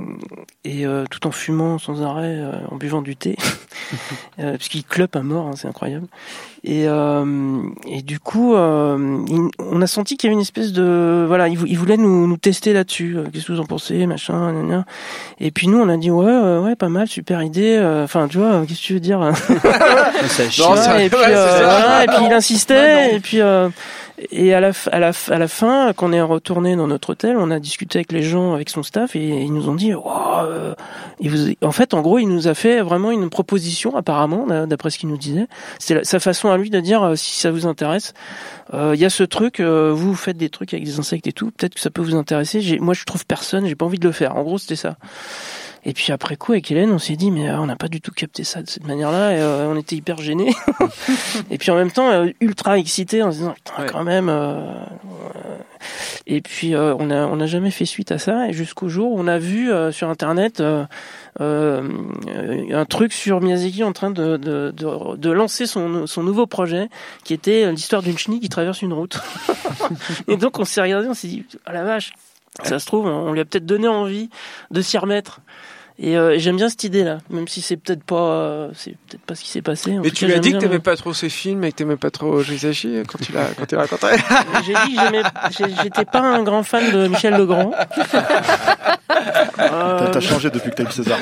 et euh, tout en fumant sans arrêt, euh, en buvant du thé, euh, parce qu'il clope à mort, hein, c'est incroyable. Et, euh, et du coup, euh, il, on a senti qu'il y avait une espèce de, voilà, il, il voulait nous, nous tester là-dessus. Euh, qu'est-ce que vous en pensez, machin, gna gna. Et puis nous, on a dit ouais, euh, ouais, pas mal, super idée. Enfin, euh, tu vois, qu'est-ce que tu veux dire ça chie. Non, et, puis, euh, voilà, et puis il insistait, et puis. Euh, Et à la, à la, à la fin, quand on est retourné dans notre hôtel, on a discuté avec les gens, avec son staff, et ils nous ont dit, wow, euh, il vous... en fait, en gros, il nous a fait vraiment une proposition, apparemment, d'après ce qu'il nous disait. C'est sa façon à lui de dire, si ça vous intéresse, il euh, y a ce truc, euh, vous faites des trucs avec des insectes et tout, peut-être que ça peut vous intéresser. J'ai, moi, je trouve personne, j'ai pas envie de le faire. En gros, c'était ça. Et puis après coup, avec Hélène, on s'est dit, mais euh, on n'a pas du tout capté ça de cette manière-là, et euh, on était hyper gênés. Et puis en même temps, euh, ultra excités, en se disant, putain, ouais. quand même. Euh, euh... Et puis euh, on a on n'a jamais fait suite à ça, et jusqu'au jour où on a vu euh, sur Internet euh, euh, un truc sur Miyazaki en train de de, de, de lancer son son nouveau projet, qui était l'histoire d'une chenille qui traverse une route. Et donc on s'est regardé, on s'est dit, oh la vache, ça se trouve, on lui a peut-être donné envie de s'y remettre. Et euh, j'aime bien cette idée-là, même si c'est peut-être pas, euh, c'est peut-être pas ce qui s'est passé. En mais tout tu cas, lui as dit bien, que t'aimais euh... pas trop ces films et que t'aimais pas trop Jisashi quand tu l'as, quand tu l'as rencontré. J'ai dit que j'aimais, j'étais pas un grand fan de Michel Legrand. euh... T'as, t'as changé depuis que t'as eu César.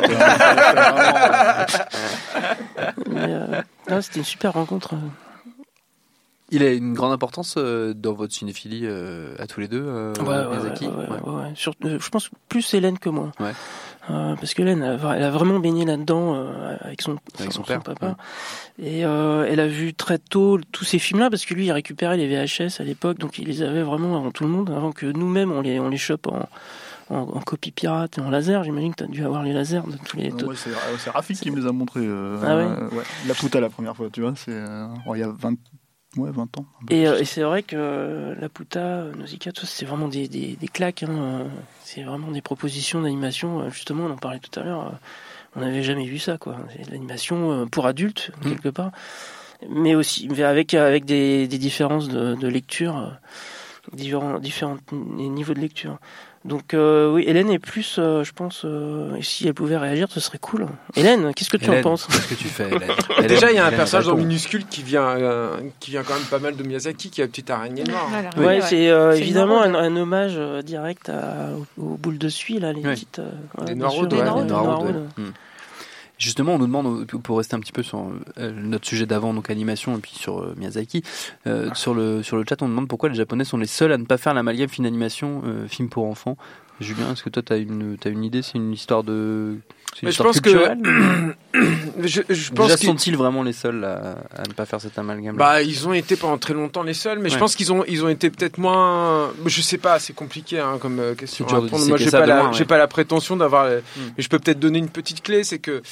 Mais, euh, non, c'était une super rencontre. Il a une grande importance euh, dans votre cinéphilie euh, à tous les deux, euh, ouais, Miyazaki. Ouais, ouais, ouais, ouais. ouais. Sur, euh, je pense plus Hélène que moi. Ouais. Euh, parce que Hélène, elle a, elle a vraiment baigné là-dedans euh, avec son, avec son, son père, papa. Ouais. Et euh, elle a vu très tôt tous ces films-là, parce que lui, il récupérait les V H S à l'époque, donc il les avait vraiment avant tout le monde, avant que nous-mêmes, on les, on les chope en, en, en copie pirate et en laser. J'imagine que tu as dû avoir les lasers de tous les... Non, ouais, c'est, c'est Rafik qui me les a montrés. Euh, ah ouais, euh, ouais. La Puta la première fois, tu vois, c'est euh, oh, il y a vingt, ouais, vingt ans. Et, euh, et c'est vrai que euh, La Puta, Nausicaa, tout ça, c'est vraiment des, des, des claques. Hein, euh, c'est vraiment des propositions d'animation. Euh, justement, on en parlait tout à l'heure. Euh, on n'avait jamais vu ça, quoi. C'est de l'animation euh, pour adultes, mmh. quelque part. Mais aussi avec, avec des, des différences de, de lecture, euh, différents, différents niveaux de lecture. Donc euh, oui, Hélène est plus, euh, je pense, euh, si elle pouvait réagir, ce serait cool. Hélène, qu'est-ce que tu Hélène, en penses? Qu'est-ce que tu fais, Hélène? Hélène Déjà, il y a un Hélène personnage dans répond. Minuscule qui vient, euh, qui vient quand même pas mal de Miyazaki, qui est la petite araignée noire. Voilà. Ouais, Ouais, c'est euh, c'est évidemment un, Noiraude. un hommage euh, direct à, aux, aux boules de suie, là, les Ouais. petites. Euh, Des ouais, Noiraudes, bien sûr, ouais, ouais, des des Noiraudes, Noiraudes. ouais. Hmm. Justement, on nous demande, pour rester un petit peu sur euh, notre sujet d'avant, donc animation, et puis sur euh, Miyazaki, euh, sur, le, sur le chat, on demande pourquoi les Japonais sont les seuls à ne pas faire l'amalgame film animation, euh, film pour enfants. Julien, est-ce que toi, tu as une, t'as une idée? C'est une histoire de... C'est une Mais je histoire pense culturelle que... je, je pense Déjà, qu'ils- sont-ils vraiment les seuls à, à ne pas faire cet amalgame? Bah, ils ont été pendant très longtemps les seuls, mais Ouais. je pense qu'ils ont, ils ont été peut-être moins. Je sais pas, c'est compliqué hein, comme euh, question. C'est à dur de répondre. Moi, disséquer j'ai ça pas, de la, loin, ouais. j'ai pas la prétention d'avoir. les- Mm. Mais je peux peut-être donner une petite clé, c'est que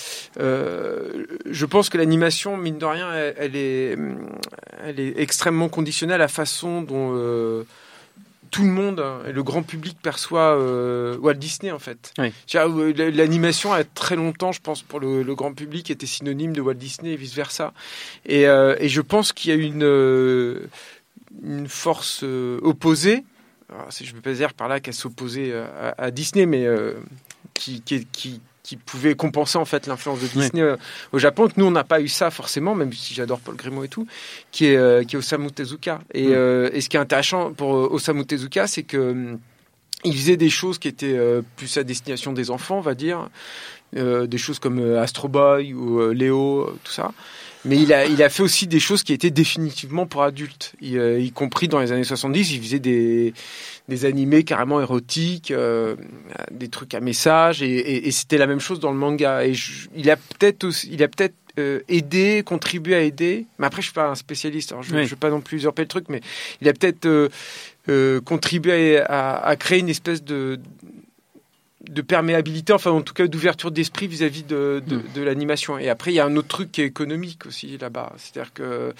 euh, je pense que l'animation, mine de rien, elle, elle est, elle est extrêmement conditionnée à la façon dont euh, tout le monde hein, et le grand public perçoit euh, Walt Disney en fait. Oui. C'est-à-dire, euh, L'animation a très longtemps, je pense, pour le, le grand public, était synonyme de Walt Disney et vice versa. Et, euh, et je pense qu'il y a une euh, une force euh, opposée. Alors, si je ne veux pas dire par là qu'elle s'opposait à, à Disney, mais euh, qui, qui, qui, qui pouvait compenser en fait l'influence de Disney euh, au Japon. Que nous, on n'a pas eu ça forcément, même si j'adore Paul Grimaud et tout, qui est, euh, qui est Osamu Tezuka. Et, Mm. euh, et ce qui est intéressant pour euh, Osamu Tezuka, c'est que hum, il faisait des choses qui étaient euh, plus à destination des enfants, on va dire, euh, des choses comme euh, Astro Boy ou euh, Léo, euh, tout ça. Mais il a, il a fait aussi des choses qui étaient définitivement pour adultes, y, euh, y compris dans les années soixante-dix. Il faisait des, des animés carrément érotiques, euh, des trucs à message, et, et, et c'était la même chose dans le manga. Et je, il a peut-être aussi, il a peut-être euh, aidé, contribué à aider. Mais après, je suis pas un spécialiste, alors je, Oui. je vais pas non plus usurper le truc, mais il a peut-être euh, euh, contribué à, à, à créer une espèce de de perméabilité, enfin en tout cas d'ouverture d'esprit vis-à-vis de, de, Mm. de l'animation. Et après, il y a un autre truc qui est économique aussi là-bas. C'est-à-dire que euh,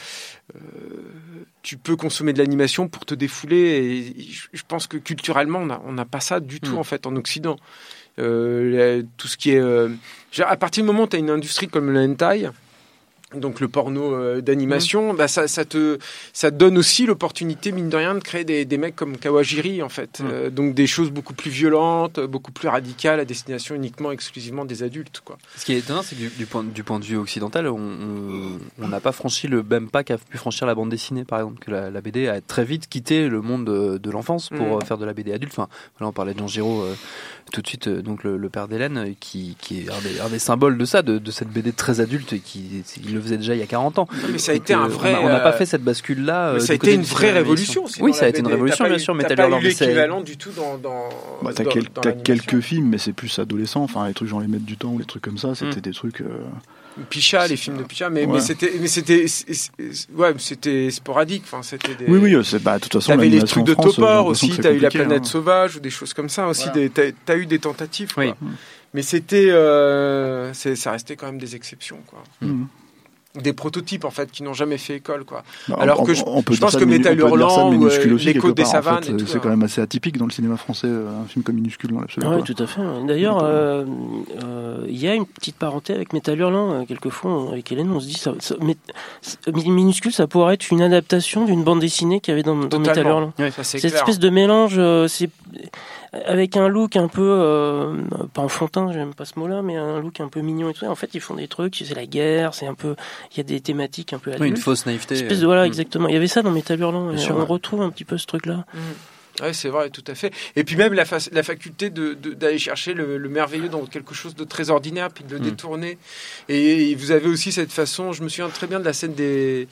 tu peux consommer de l'animation pour te défouler. Et je, je pense que culturellement, on n'a on n'a pas ça du tout Mm. en fait en Occident. Euh, la- tout ce qui est... euh, genre, à partir du moment où tu as une industrie comme le hentai, donc le porno euh, d'animation, bah ça, ça te ça te donne aussi l'opportunité, mine de rien, de créer des, des mecs comme Kawajiri, en fait. Mm. Euh, donc des choses beaucoup plus violentes, beaucoup plus radicales, à destination uniquement, exclusivement des adultes, quoi. Ce qui est étonnant, c'est que du, du, point, du point de vue occidental, on on- on n'a pas franchi le même pas qu'a pu franchir la bande dessinée, par exemple, que la, la B D a très vite quitté le monde de, de l'enfance pour Mm. euh, faire de la B D adulte. Enfin, voilà, on parlait de Jean Giraud euh, tout de suite, euh, donc le, le père d'Hélène, euh, qui, qui est un des, un des symboles de ça, de, de cette B D très adulte, et qui il le faisait déjà il y a quarante ans. Mais ça a Donc, été un euh, vrai, On n'a pas euh, fait cette bascule-là. Mais euh, ça du a côté été une du vraie cinéma révolution. d'animation. Oui, ça a été une révolution, bien sûr, mais Metal Hurlant. T'as pas eu l'équivalent du tout dans... dans Bah, t'as dans- quel- dans t'as l'animation. quelques films, mais c'est plus adolescent. Enfin, les trucs genre Les Maîtres du Temps ou les trucs comme ça, c'était Mm. des trucs. euh, Picha, les films de Picha, mais, Ouais. mais c'était... Mais c'était c'est- c'est- ouais, c'était sporadique. Enfin, c'était des... Oui, oui, c'est bah, de toute façon. T'avais les l'animation trucs de en France, j'ai Topor l'impression aussi, que c'est t'as eu La compliqué, Planète hein. Sauvage ou des choses comme ça aussi. Voilà. Des, t'as, t'as eu des tentatives, quoi. Oui. Mais c'était, euh, c'est, ça restait quand même des exceptions, quoi. Mhm. Des prototypes en fait qui n'ont jamais fait école, quoi. Bah, Alors on- que je, on peut je dire pense ça que de Minu- Metal on peut dire ça de Hurlant ou Minuscule euh, aussi, L'écho quelque des part. En savanes, fait, et tout, c'est hein. quand même assez atypique dans le cinéma français, euh, un film comme Minuscule dans l'absolu. Oui, quoi. tout à fait. D'ailleurs, euh, euh, il y a une petite parenté avec Metal Hurlant. Euh, quelquefois, on- avec Hélène, on se dit ça, ça- mais- ça- Minuscule, ça pourrait être une adaptation d'une bande dessinée qu'il y avait dans, dans Metal Totalement. Hurlant. Ouais, ça, c'est Cette clair. espèce de mélange, euh, c'est avec un look un peu euh, pas enfantin, j'aime pas ce mot-là, mais un look un peu mignon et tout. En fait, ils font des trucs, c'est la guerre, c'est un peu, il y a des thématiques un peu adultes. Oui, une fausse naïveté. Espèce de voilà, exactement. Il y avait ça dans Metal Hurlant. Bien Et sûr, on ouais. retrouve un petit peu ce truc-là. Oui, c'est vrai, tout à fait. Et puis même la, fa- la faculté de, de- d'aller chercher le, le merveilleux dans quelque chose de très ordinaire, puis de le Mm. détourner. Et, et vous avez aussi cette façon, je me souviens très bien de la scène des,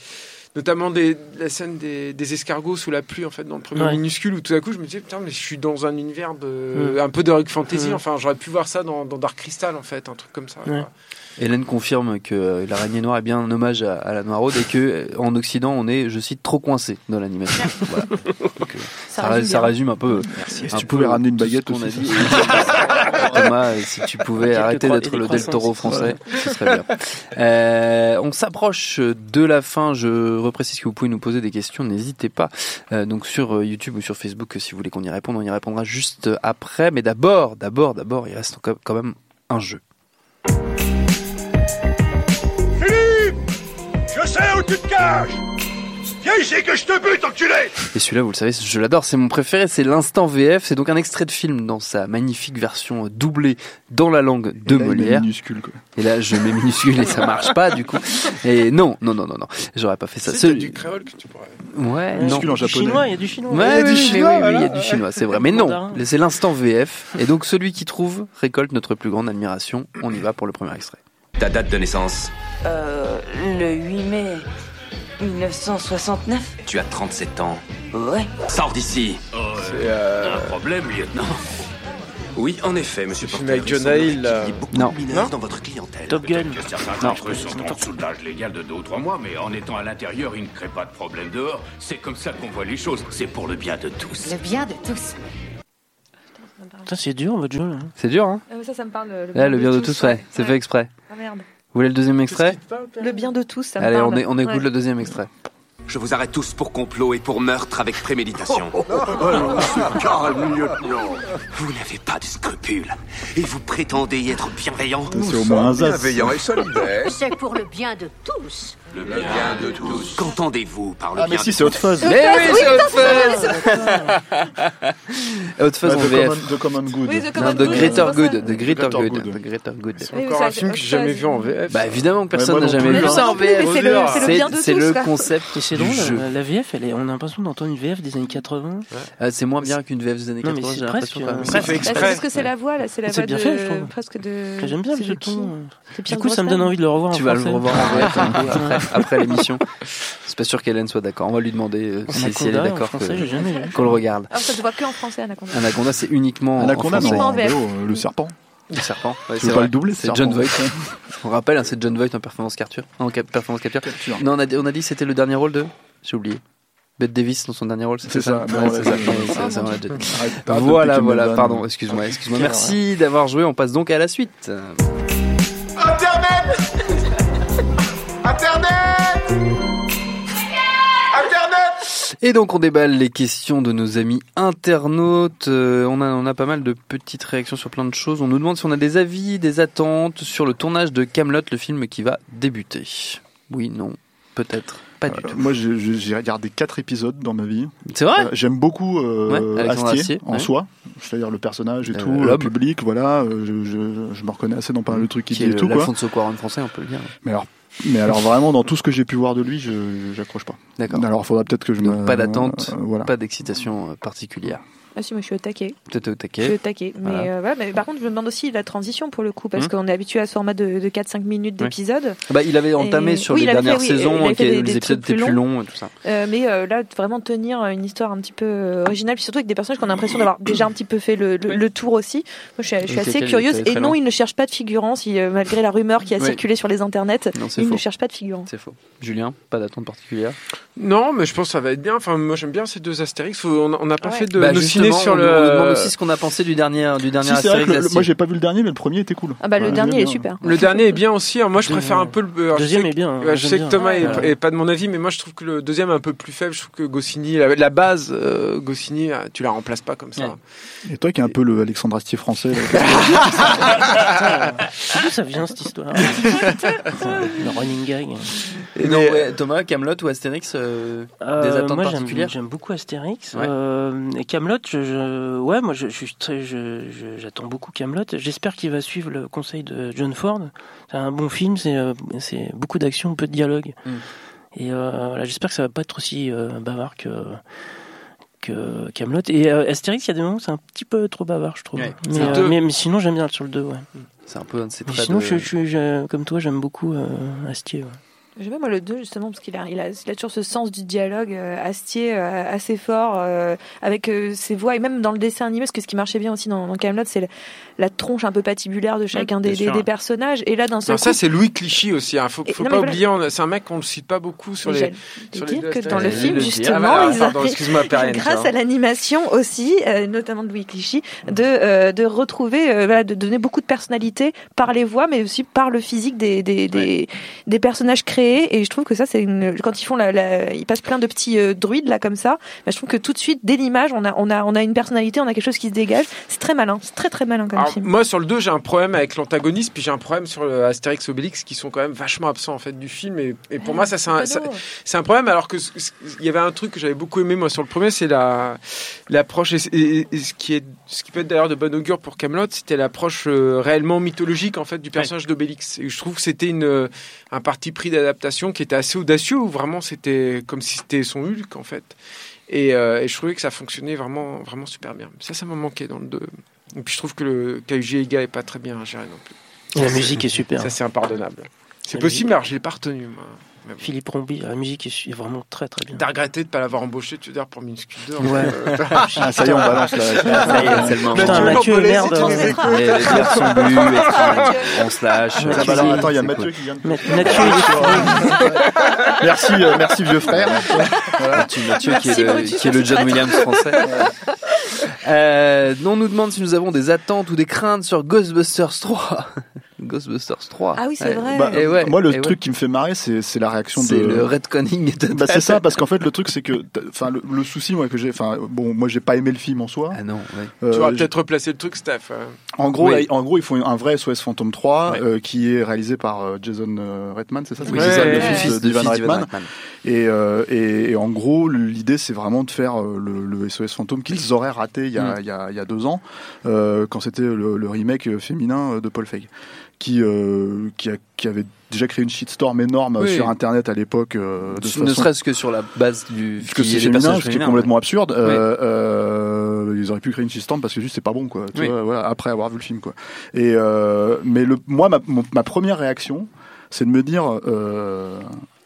notamment des, la scène des, des escargots sous la pluie en fait dans le premier Ouais. minuscule où tout à coup je me disais putain mais je suis dans un univers de Mm. un peu d'heroic fantasy. Mm. Enfin j'aurais pu voir ça dans, dans Dark Crystal en fait, un truc comme ça. Ouais. Quoi. Hélène confirme que euh, l'araignée noire est bien un hommage à, à la Noiraude et que euh, en Occident on est, je cite, trop coincé dans l'animation. Voilà. Donc, euh, ça, Ça ré- résume ça bien. résume un peu. Merci. un Si tu peu pouvais ramener une tout ce baguette qu'on a aussi, dit. ça Thomas, euh, si tu pouvais Quelques arrêter croix- d'être et des le Del croissants Toro aussi. français, ce serait bien. Euh, on s'approche de la fin. Je reprécise que vous pouvez nous poser des questions. N'hésitez pas. Euh, donc sur euh, YouTube ou sur Facebook, si vous voulez qu'on y réponde, on y répondra juste après. Mais d'abord, d'abord, d'abord, il reste encore- quand même un jeu. Je sais où tu te caches. Viens ici que je te bute, enculé. Et celui-là, vous le savez, je l'adore, c'est mon préféré, c'est l'instant V F. C'est donc un extrait de film dans sa magnifique version doublée dans la langue de Et là, il met Molière. minuscule, quoi. Et là, je mets minuscule et ça marche pas, du coup. Et non, non, non, non, non, j'aurais pas fait ça. C'est Celui- du créole que tu pourrais. Ouais, non. Minuscule en Du japonais. chinois, il y a du chinois. Ouais, Il y a du oui, chinois, mais oui, oui, voilà. il y a du chinois, c'est vrai. Mais non, Mandarin. c'est l'instant V F. Et donc, celui qui trouve récolte notre plus grande admiration. On y va pour le premier extrait. Ta date de naissance? Euh, le huit mai mille neuf cent soixante-neuf. Tu as trente-sept ans. Ouais. Sors d'ici. C'est euh, Un problème, lieutenant? Oui, en effet, monsieur film Porter. avec Jonah Hill, là. Il y a beaucoup Non. de mineurs Non dans votre clientèle. Top Gun. Que certains Non. d'entre eux sont en dessous de l'âge légal de deux ou trois mois, mais en étant à l'intérieur, ils ne créent pas de problème dehors. C'est comme ça qu'on voit les choses. C'est pour le bien de tous. Le bien de tous. Putain, c'est dur votre jeu là. C'est dur, hein? Euh, Ça, ça me parle. Le Là, le bien de tous, ouais, c'est fait exprès. Ah merde. Vous voulez le deuxième extrait? Le bien de tous, ça me Allez, parle. on, est- on écoute Ouais. le deuxième extrait. Je vous arrête tous pour complot et pour meurtre avec préméditation. Calme, lieutenant. Vous n'avez pas de scrupules. Et vous prétendez y être bienveillant. C'est au moins un zaz. Bienveillant et solidaire. C'est pour le bien de tous. Le bien de tous. Qu'entendez-vous par le Ah, mais bien si, de c'est Hot Fuzz. Mais oui, c'est Hot Fuzz! Hot Fuzz Ouais, en The V Common- F. The Common Good. Oui, The Non, Common The Good, Greater c'est pour Good. ça. The Greater Greater Good. Good. The Greater Good. C'est Oui, encore ça, un film que ça, j'ai jamais ça, vu en V F. Bah évidemment que personne moi n'a non jamais plus, vu hein. ça en Non plus, V F. mais c'est le- c'est le bien de C'est tous, le quoi. concept Et c'est du drôle, jeu. la, la V F, elle est, on a l'impression d'entendre une V F des années quatre-vingts. Ah, c'est moins bien qu'une V F des années Non, mais quatre-vingts, c'est j'ai l'impression. presque, quand même. euh, C'est fait Bah, exprès. c'est parce que c'est la voix, là, c'est la C'est voix bien de... fait, je trouve. presque de... J'aime bien c'est ce de qui ton. C'est Du Pierre coup, ça me Brosnan. donne envie de le revoir en Tu vas le français. revoir en V F un peu après, après l'émission. C'est pas sûr qu'Hélène soit d'accord. On va lui demander euh, si, si elle est Anaconda, en d'accord français, j'ai que- jamais vu. qu'on le regarde. Ah, ça se voit que en français, Anaconda. Anaconda, c'est uniquement Anaconda, en français. non, en V F. V O, euh, le serpent. Le serpent. Ouais, Tu c'est veux pas vrai. le doubler, C'est ce John serpent. Voight. On rappelle, hein, c'est John Voight en performance capture. En cap- performance capture. Capture. Non, on a, dit- on a dit que c'était le dernier rôle de. J'ai oublié. Bette Davis dans son dernier rôle, C'est ça, Ouais, mais on c'est l'a ça. dit. Ouais, c'est ça, on l'a déjà dit. Arrête- arrête de Voilà, piquer mes voilà, vannes. pardon, excuse-moi, excuse-moi. Quelle Merci d'avoir joué, on passe donc à la suite. Internet Internet Internet Et donc on déballe les questions de nos amis internautes. Euh, on, a, on a pas mal de petites réactions sur plein de choses. On nous demande si on a des avis, des attentes sur le tournage de Kaamelott, le film qui va débuter. Oui, non, peut-être, pas du Euh, tout. Moi, j'ai- j'ai j'ai regardé quatre épisodes dans ma vie. C'est vrai? Euh, J'aime beaucoup euh, Ouais, Alexandre Astier, Astier, en ouais. soi, c'est-à-dire le personnage et Euh, tout, l'homme. le public, voilà. euh, je, je, je me reconnais assez dans pas mal de trucs qu'il Qui dit est et tout, quoi. l'Alfonso Cuarón français, on peut le dire. Mais alors, mais alors vraiment, dans tout ce que j'ai pu voir de lui, je j'accroche pas. D'accord. Alors, il faudra peut-être que je Donc me. pas d'attente, euh, voilà. pas d'excitation euh, particulière. Ah si, moi je suis au taquet. Peut-être au Je suis taquet. au taquet. Mais, Voilà. euh, voilà, mais par contre, je me demande aussi la transition pour le coup, parce Hum. qu'on est habitué à ce format de, de quatre cinq minutes Ouais. d'épisode. Bah, il avait entamé Et- sur oui, les il avait dernières fait, oui, il saisons, avait fait qui- des- les des épisodes trucs étaient plus plus longs. longs et tout ça. Euh, mais euh, là, vraiment tenir une histoire un petit peu euh, originale, puis surtout avec des personnages qu'on a l'impression d'avoir déjà un petit peu fait le, le, le tour aussi. Moi, je suis, je suis Donc, assez lesquels curieuse. étaient Et très non, longs. il ne cherche pas de figurant, si, euh, malgré la rumeur qui a Oui. circulé sur les internets. Non, c'est Il faux. ne cherche pas de figurant. C'est faux. Julien, pas d'attente particulière. Non, mais je pense que ça va être bien. Enfin, moi j'aime bien ces deux Astérix. Faut- On on n'a pas Ouais. fait de Bah, nos ciné justement, sur on le. nous- on nous demande aussi ce qu'on a pensé du dernier, du dernier Si, c'est vrai Astérix que le- le- Astier. moi, j'ai pas vu le dernier, mais le premier était cool. Ah bah le Ouais, dernier j'aime est bien. super. Le dernier est bien aussi. hein. Moi, je Deuxième, préfère un peu le. alors, je Deuxième sais est bien. que- ouais, je sais j'aime que Thomas bien. est, Ouais. est pas de mon avis, mais moi je trouve que le deuxième est un peu plus faible. Je trouve que Goscinny, la, la base, euh, Goscinny, euh, tu la remplaces pas comme ça. Ouais. Et toi, qui es un peu le Alexandre Astier français, là, C'est d'où ça vient cette histoire Le running gag. Et non, Mais- ouais, Thomas, Kaamelott ou Astérix, euh, Euh, des attentes moi, j'aime, particulières. j'aime beaucoup Astérix. Ouais. Euh, et Kaamelott, je, je, ouais, moi, je, je suis très, je, je- j'attends beaucoup Kaamelott. J'espère qu'il va suivre le conseil de John Ford. C'est un bon film, c'est, euh, c'est beaucoup d'action, peu de dialogue. Mm. Et euh, voilà, j'espère que ça va pas être aussi euh, bavard que que Kaamelott. Et euh, Astérix, il y a des moments où c'est un petit peu trop bavard, je trouve. Ouais. Mais, C'est euh, deux. mais, mais sinon, j'aime bien sur le deux. Ouais. C'est un peu un de ces Mais traits sinon, de- je, je, je- comme toi, j'aime beaucoup euh, Astier. Ouais. J'aime moi le deux justement parce qu'il a, il a, il a toujours ce sens du dialogue euh, Astier euh, assez fort euh, avec euh, ses voix et même dans le dessin animé parce que ce qui marchait bien aussi dans, dans Kaamelott c'est le, la tronche un peu patibulaire de chacun mmh, des, des, des personnages et là d'un seul coup ça c'est Louis Clichy aussi hein. faut, faut et, pas non, oublier voilà. on, c'est un mec qu'on le cite pas beaucoup sur les sur les dire que dans le film le justement ah, bah, ils pardon, arrivent, Perrine, grâce à l'animation aussi euh, notamment de Louis Clichy de euh, de retrouver euh, voilà, de donner beaucoup de personnalité par les voix mais aussi par le physique des des des, ouais. des personnages créés et je trouve que ça c'est une, quand ils font la, la ils passent plein de petits euh, druides là comme ça bah, je trouve que tout de suite dès l'image on a on a on a une personnalité on a quelque chose qui se dégage c'est très malin c'est très très malin comme alors, film. Moi sur le deux j'ai un problème avec l'antagoniste puis j'ai un problème sur le Astérix Obélix qui sont quand même vachement absents en fait du film et, et pour ah, moi ça c'est un ça, c'est un problème alors que il y avait un truc que j'avais beaucoup aimé moi sur le premier c'est la l'approche et, et, et ce qui est ce qui peut être d'ailleurs de bon augure pour Kaamelott c'était l'approche euh, réellement mythologique en fait du personnage ouais. d'Obélix et je trouve que c'était une un parti pris d'adaptation qui était assez audacieux où vraiment c'était comme si c'était son Hulk en fait et, euh, et je trouvais que ça fonctionnait vraiment vraiment super bien ça ça m'a manqué dans le deux et puis je trouve que le K U G Eiga est pas très bien géré non plus et la musique est super ça c'est impardonnable c'est la possible musique... alors je l'ai pas retenu moi. Philippe Rombi, la musique est vraiment très très bien. T'as regretté de ne pas l'avoir embauché, tu veux dire, pour Minuscule deux Ouais. Ah, ça y est, on balance là. Ça y est, c'est le moment. Putain, Mathieu, merde. Les versions bues, on se lâche. Alors, attends, il y a Mathieu qui vient de... Mathieu, il Merci, euh, merci vieux frère. Voilà. Mathieu qui est le, qui est le John Williams français. Euh, on nous demande si nous avons des attentes ou des craintes sur Ghostbusters trois. Ghostbusters trois. Ah oui, c'est vrai. Bah, et ouais, moi, le et truc ouais. qui me fait marrer, c'est, c'est la réaction c'est de. C'est le retconning. Bah, c'est ça, parce qu'en fait, le truc, c'est que, enfin, le, le souci, moi, que j'ai, enfin, bon, moi, j'ai pas aimé le film en soi. Ah non, ouais. Euh, tu vas peut-être replacer le truc, Steph. En gros, oui. là, en gros, ils font un vrai S O S Phantom trois, ouais. euh, qui est réalisé par euh, Jason euh, Reitman, c'est ça? Oui, c'est ouais, ça, ouais, le ouais, fils ouais. d'Ivan Reitman. Reitman. Et, euh, et, et en gros, l'idée, c'est vraiment de faire euh, le, le S O S Phantom qu'ils auraient raté il y a, mm. il y a, il y a deux ans, euh, quand c'était le, le remake féminin de Paul Feig. Qui, euh, qui, a, qui avait déjà créé une shitstorm énorme oui. sur Internet à l'époque. Euh, de ne façon, serait-ce que sur la base du que c'est féminin, ce qui est complètement ouais. absurde. Oui. Euh, euh, ils auraient pu créer une shitstorm parce que juste c'est pas bon, quoi. Tu oui. vois, voilà, après avoir vu le film, quoi. Et euh, mais le, moi, ma, mon, ma première réaction, c'est de me dire euh,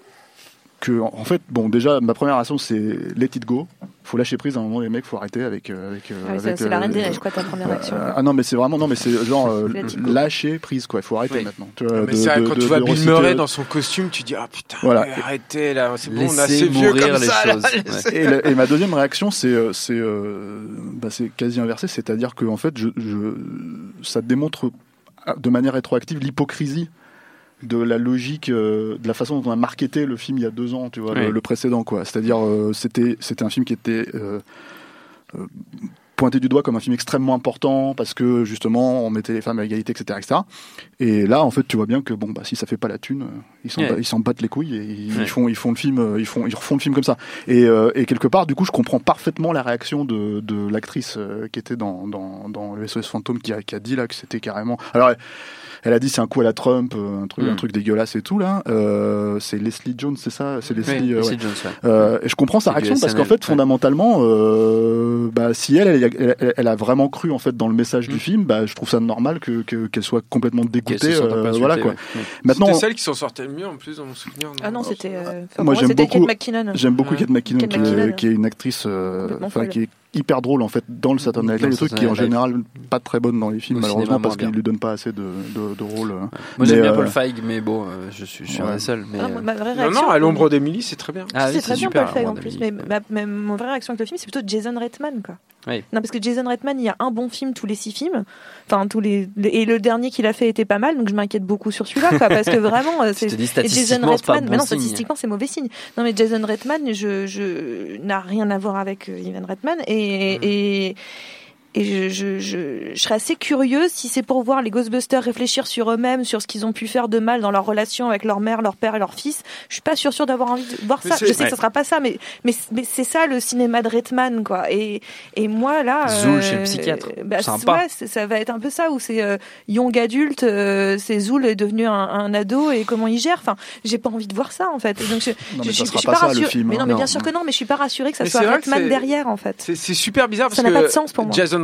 que, en fait, bon, déjà, ma première réaction, c'est let it go. Faut lâcher prise à un moment, les mecs, faut arrêter avec. Euh, avec, ah oui, avec c'est euh, la reine des euh, neiges, quoi, ta première action. Euh, ah non, mais c'est vraiment, non, mais c'est genre euh, lâcher prise, quoi. Il faut arrêter oui. maintenant. Tu vois, mais de, c'est vrai, de, quand de, tu vois de Bill reciter... Murray dans son costume, tu dis ah putain, voilà. arrêtez là, c'est bon, laissez on a assez vieux comme les ça. Choses. Là, ouais. et, la, et ma deuxième réaction, c'est c'est euh, bah, c'est quasi inversé, c'est-à-dire que en fait, je, je ça démontre de manière rétroactive l'hypocrisie de la logique, euh, de la façon dont on a marketé le film il y a deux ans, tu vois, oui. le, le précédent, quoi. C'est-à-dire, euh, c'était, c'était un film qui était euh, euh, pointé du doigt comme un film extrêmement important parce que justement, on mettait les femmes à égalité, et cetera, et cetera. Et là, en fait, tu vois bien que bon, bah, si ça fait pas la thune, ils s'en, ouais. ils s'en battent les couilles et ils, ouais. ils font, ils font le film, ils font, ils refont le film comme ça. Et, euh, et quelque part, du coup, je comprends parfaitement la réaction de, de l'actrice euh, qui était dans, dans, dans le S O S Phantom qui a, qui a dit là que c'était carrément. Alors. Elle a dit c'est un coup à la Trump, un truc, mmh. un truc dégueulasse et tout là. Euh, c'est Leslie Jones, c'est ça, c'est Leslie. Oui, euh, Leslie ouais. Jones. Ouais. Euh, et je comprends sa réaction parce qu'en fait, ouais. fondamentalement, euh, bah, si elle, elle, elle, elle a vraiment cru en fait dans le message mmh. du film, bah, je trouve ça normal que, que qu'elle soit complètement dégoûtée. Euh, voilà quoi. Ouais. Maintenant, c'était celle qui s'en sortait le mieux en plus dans mon souvenir. Non ah non, c'était. Euh, moi, moi, j'aime c'était beaucoup. Kate McKinnon. J'aime beaucoup ouais. Kate McKinnon, Kate qui, McKinnon. Est, qui est une actrice, enfin qui est hyper drôle en fait dans le Saturday Night Live, le truc qui est en général pas très bonne dans les films malheureusement parce qu'il lui donne pas assez de, de, de rôle. Ouais. Moi mais j'aime bien euh... Paul Feig mais bon euh, je suis je suis ouais. seul mais ah, euh... ma vraie non non à l'ombre d'Emily c'est très bien. Ah, c'est, c'est très bien Paul Feig en plus mais ma, ma, mon vraie réaction avec le film c'est plutôt Jason Reitman quoi. Oui. Non parce que Jason Reitman il y a un bon film tous les six films enfin tous les et le dernier qu'il a fait était pas mal donc je m'inquiète beaucoup sur celui-là quoi parce que vraiment c'est je te dis, statistiquement, Jason Reitman c'est pas bon mais non signe. statistiquement c'est mauvais signe. Non mais Jason Reitman je je n'a rien à voir avec Ivan Reitman et mmh. et Et je, je, je, je serais assez curieuse si c'est pour voir les Ghostbusters réfléchir sur eux-mêmes, sur ce qu'ils ont pu faire de mal dans leur relation avec leur mère, leur père et leur fils. Je suis pas sûre, sûre d'avoir envie de voir ça. Je sais ouais. que ça sera pas ça, mais, mais, mais c'est ça le cinéma de Reitman, quoi. Et, et moi, là. Zool euh, chez le psychiatre. Bah, sympa. Ouais, c'est, ça va être un peu ça, où c'est euh, young adulte, euh, c'est Zool est devenu un, un ado et comment il gère. Enfin, j'ai pas envie de voir ça, en fait. Et donc, je, non, je, mais je, ça je sera suis pas, pas ça, rassurée. le film. Mais non, mais non. bien sûr que non, mais je suis pas rassurée que ça mais soit Reitman derrière, en fait. C'est, c'est super bizarre parce ça que n'a pas de sens pour moi. Jason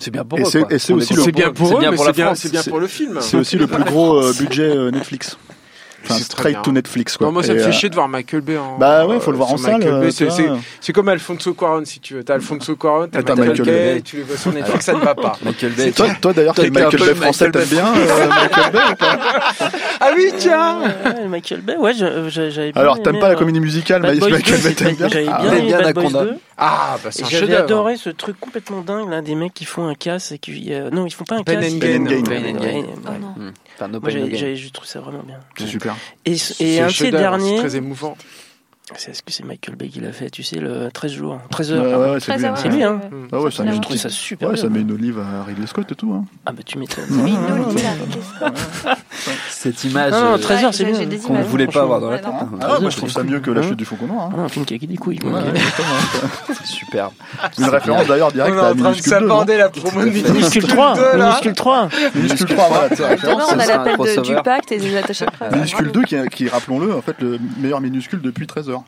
C'est bien pour et eux. c'est, Quoi. et c'est On aussi est- le C'est bien pour c'est eux, bien mais pour c'est la bien, France. c'est bien pour le film. C'est aussi le plus gros euh, budget euh, Netflix. Enfin, C'est très straight bien. to Netflix, quoi. Non, moi, ça Et, me fait euh, chier de voir Michael Bay en. Bah ouais, faut le voir sur en salle, Michael Bay. euh, C'est, tu c'est, vois. c'est comme Alfonso Cuarón, si tu veux. T'as Alfonso Cuarón, t'as, Ah, t'as Michael, Michael Bay, Bay. et tu les vois sur Netflix, ça ne va pas. Michael Bay. Toi, toi d'ailleurs, Toi quel qui es un Michael peu Bay français Michael t'aimes Bay. bien euh, Michael Bay ou pas Ah oui, tiens! Ouais, Michael Bay, ouais, je- je- j'avais bien Alors, aimé, t'aimes pas euh, la comédie musicale, Bad mais Boys Michael deux, Bay t'aimes bien J'avais Ah, bien ouais. aimé bien Bad Boys Anaconda. deux. Ah, bah, c'est Et un j'avais chef-d'œuvre. adoré ce truc complètement dingue là des mecs qui font un casse et qui euh, non ils font pas un Pain casse and ils- Gain. Pain and Gain. Ouais, Pain and ouais, Gain. ouais. Oh non. Hmm. Enfin, no Moi pain, no j'ai gain. j'ai- je trouve ça vraiment bien. C'est super. Et, C'est et un un de ces chef-d'œuvre, derniers, c'est très émouvant. c'est est-ce que c'est Michael Bay qui l'a fait, tu sais, le treize jours, treize Ouais, heures. ouais, ouais, c'est lui. Très hein. C'est lui, hein. Mm. Ah ouais, ça met Je une trouve ça super Ouais, bien. ça met une olive à Ridley Scott et tout. Hein. Ah bah tu m'étonnes. Ouais, Ah, ouais, ouais, ouais. ouais. Cette image Non, non, euh, treize heures, c'est j'ai- bien. j'ai des qu'on ne images. voulait pas avoir dans la Ouais, tête. non. hein. Ah, moi je trouve ça mieux que La Chute du Faucon Noir. hein. Ah, un film qui a des couilles. Ouais, quoi. exactement, hein. C'est superbe. Une référence d'ailleurs directe On est à en train de Minuscule deux. non s'aborder la promo de Minuscule trois, deux, là. Minuscule trois. Minuscule trois, voilà, c'est la Demain, référence. on a c'est un l'appel de- du crossover. pacte et des attachés de presse. Minuscule deux qui, est- qui est, rappelons-le, en fait, le meilleur minuscule depuis treize heures.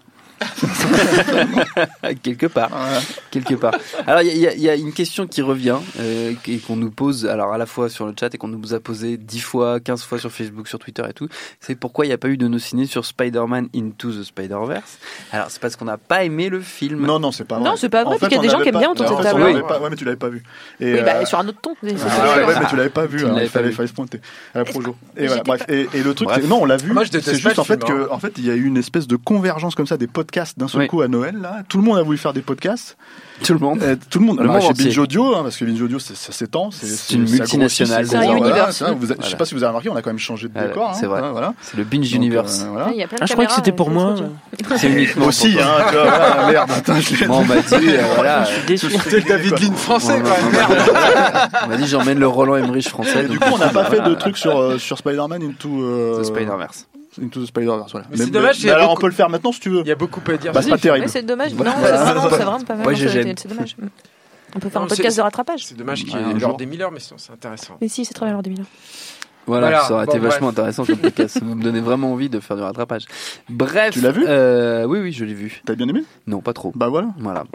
Quelque part. Ouais. Quelque part. Alors, il y, a- il y a une question qui revient euh, et qu'on nous pose, alors à la fois sur le chat et qu'on nous a posé dix fois, quinze fois sur Facebook, sur Twitter et tout. C'est pourquoi il n'y a pas eu de nos ciné sur Spider-Man Into the Spider-Verse. Alors, c'est parce qu'on n'a pas aimé le film. Non, non, c'est pas vrai. Non, c'est pas vrai, En parce qu'il y a on des gens l'avait qui aiment pas- bien autour de non, cette on table. l'avait Oui. pas- Ouais, mais tu l'avais pas vu. Et, Oui, bah, euh, sur un autre ton. c'est- c'est Ah, sûr. ouais, ouais, mais tu l'avais pas vu. Tu hein, l'avais il fallait, pas vu. fallait se pointer à la projo. Et Mais voilà, j'étais bref. Et, et le truc, Bref. c'est- non, on l'a vu. Moi, je déteste C'est pas juste le en fait film, que, en fait, il y a eu une espèce de convergence comme ça des podcasts d'un seul Oui. coup à Noël. Là, tout le monde a voulu faire des podcasts. Tout le monde. Euh, tout le monde. Le Alors, monde chez entier. Binge Audio, hein, parce que Binge Audio, c'est- ça s'étend. C'est une multinationale. C'est un Voilà, univers. c'est vrai, vous a- Je Voilà. sais pas si vous avez remarqué, on a quand même changé de Voilà, décor. hein, c'est vrai. hein, Voilà. C'est le Binge Donc, Universe. euh, voilà. Il y a plein de Ah, je crois que caméras, c'était pour euh, moi. studio. C'est uniquement Moi aussi, pour toi. hein, tu vois, voilà, merde. Attends, je l'ai- Moi, on m'a dit, euh, voilà. Je suis déçu. C'était le David Lean français, On quoi. m'a- Merde. on m'a dit, j'emmène le Roland Emmerich français. Et du donc, coup, on n'a pas fait de voilà. truc sur, euh, sur Spider-Man into, euh, The Spider-Verse. into the Spider-Verse. Voilà. Mais c'est dommage, il y a alors, beaucoup- on peut le faire maintenant si tu veux. Il y a beaucoup à dire. Bah, c'est pas terrible. Ouais, c'est dommage. Voilà. Non, Voilà. c'est vraiment, c'est vraiment pas mal. Ouais, Non, je c'est- gêne. C'est dommage. On peut faire Non, un podcast c'est- de rattrapage. C'est dommage qu'il y Ouais, ait un l'heure jour. des Miller, mais sinon c'est intéressant. Mais si, c'est très bien l'heure des millions. Voilà, Voilà, ça aurait été bon, vachement bref. intéressant comme podcast. Ça me donnait vraiment envie de faire du rattrapage. Bref. Tu l'as vu euh, Oui, oui, je l'ai vu. T'as bien aimé? Non, pas trop. Bah voilà. Voilà.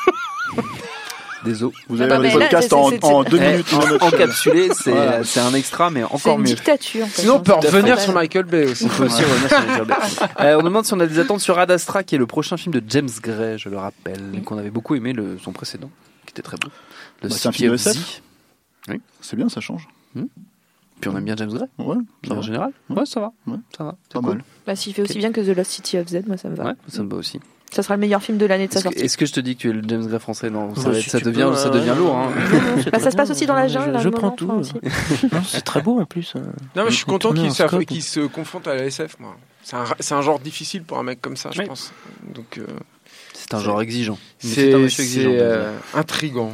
Désolé. Vous Ah avez bah, le mais là, podcast c'est- en, c'est- en c'est- deux Eh, minutes. en- encapsulé, c'est Voilà. c'est un extra, mais C'est encore une mieux. dictature. en fait. Sinon, on peut Tout à fait. revenir sur Michael Bay aussi. On peut aussi revenir sur les Michael Bay. Euh, on demande si on a des attentes sur Ad Astra, qui est le prochain film de James Gray, je le rappelle, qu'on avait beaucoup aimé le, son précédent, qui était très beau. Le Bah, c'est un City film de of S F. Z. C'est bien, ça change. Puis on aime bien James Gray, Ouais, ça en va. général. Ouais. Ouais, ça va. Ouais. Ça va. Pas C'est cool. mal. Bah, s'il fait aussi bien que The Lost City of Z, moi ça me va. Ouais, ça me va aussi. Ça sera le meilleur film de l'année de sa Est-ce que, sortie. est-ce que je te dis que tu es le James Gray français? Non, ça, Bah, va si être- ça tu devient, peux, ça euh, devient ouais, lourd. Hein. non, non, c'est Bah, très ça se passe bien. aussi dans la jungle. Je, à un je moment, prends tout. enfin, aussi. Non, c'est très beau en plus. Non, mais je suis content Tourner qu'il en s'aff- scope. qu'il se confronte à la S F, moi. C'est un, c'est un genre difficile pour un mec comme ça, je Oui. pense. Donc, euh, C'est un genre exigeant. Mais c'est un monsieur c'est, exigeant, James Gray. euh, intriguant.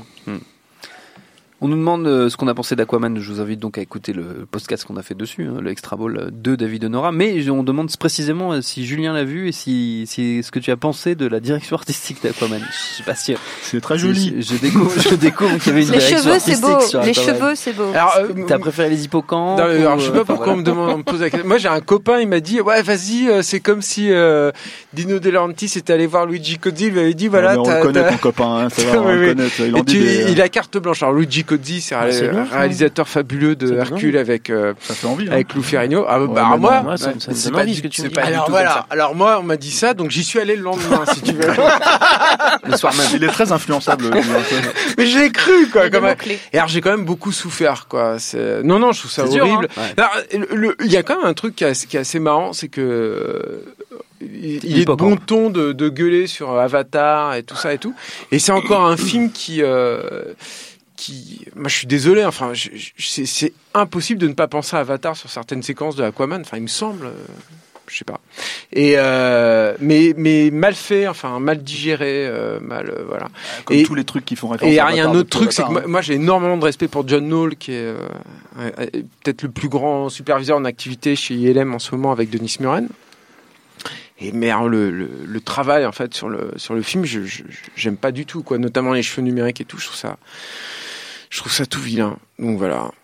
On nous demande euh, ce qu'on a pensé d'Aquaman. Je vous invite donc à écouter le podcast qu'on a fait dessus, hein, le Extra Ball de David Honora. Mais on demande précisément euh, si Julien l'a vu et si, si ce que tu as pensé de la direction artistique d'Aquaman. Je sais pas si. C'est très joli. Je, je découvre, je découvre qu'il y avait une Les direction cheveux, c'est artistique beau. sur Les Aquaman. cheveux, c'est beau. Alors, euh, T'as préféré les hippocampes? Non, mais alors, ou, je sais euh, pas enfin, pourquoi voilà. on me demande, on me pose la question. Moi, j'ai un copain, il m'a dit, ouais, vas-y, euh, c'est comme si euh, Dino De Laurentiis était allé voir Luigi Cozzi, il lui avait dit, voilà, Non, mais on t'as- le connaît, t'as- ton copain. Hein, ça va, on Oui, le oui. connaît. Il en Et dit tu- des- il a carte blanche. Alors Luigi Cozzi, c'est un c'est bien, ça. réalisateur fabuleux de Ça donne Hercule avec euh, Ça fait envie. hein. avec Lou Ferrigno. Ah, bah, Ouais, bah, mais moi, non, moi, ça me- ça me c'est donne pas envie, du- ce que tu c'est me dis. pas du Alors, tout voilà. comme ça. Alors moi, on m'a dit ça, donc j'y suis allé le lendemain, si tu veux. Le soir même. Il est très influençable. lui, hein. Mais je l'ai cru, quoi. Il y a des Comme... mots-clés. Et alors j'ai quand même beaucoup souffert, quoi. C'est... Non, non, je trouve ça C'est dur, horrible. hein. Ouais. Alors, le- le- Il y a quand même un truc qui est assez, qui est assez marrant, c'est que euh, il, il est de bon ton de, de gueuler sur Avatar et tout ça et tout. Et c'est encore un film qui, euh, qui, moi je suis désolé. Enfin, je, je- c'est, c'est impossible de ne pas penser à Avatar sur certaines séquences de Aquaman. Enfin, il me semble. euh, Je sais pas. Et euh, mais mais mal fait, enfin mal digéré, euh, mal euh, voilà. Comme Et- tous les trucs qui font référence. Et il y a à rien Avatar autre depuis truc, c'est que Avatar, moi, hein. moi, j'ai énormément de respect pour John Knoll, qui est euh, euh, euh, peut-être le plus grand superviseur en activité chez I L M en ce moment avec Denis Muren. Et mais alors, le, le, le travail en fait sur le sur le film, je, je j'aime pas du tout, quoi. Notamment les cheveux numériques et tout, je trouve ça, je trouve ça tout vilain. Donc voilà.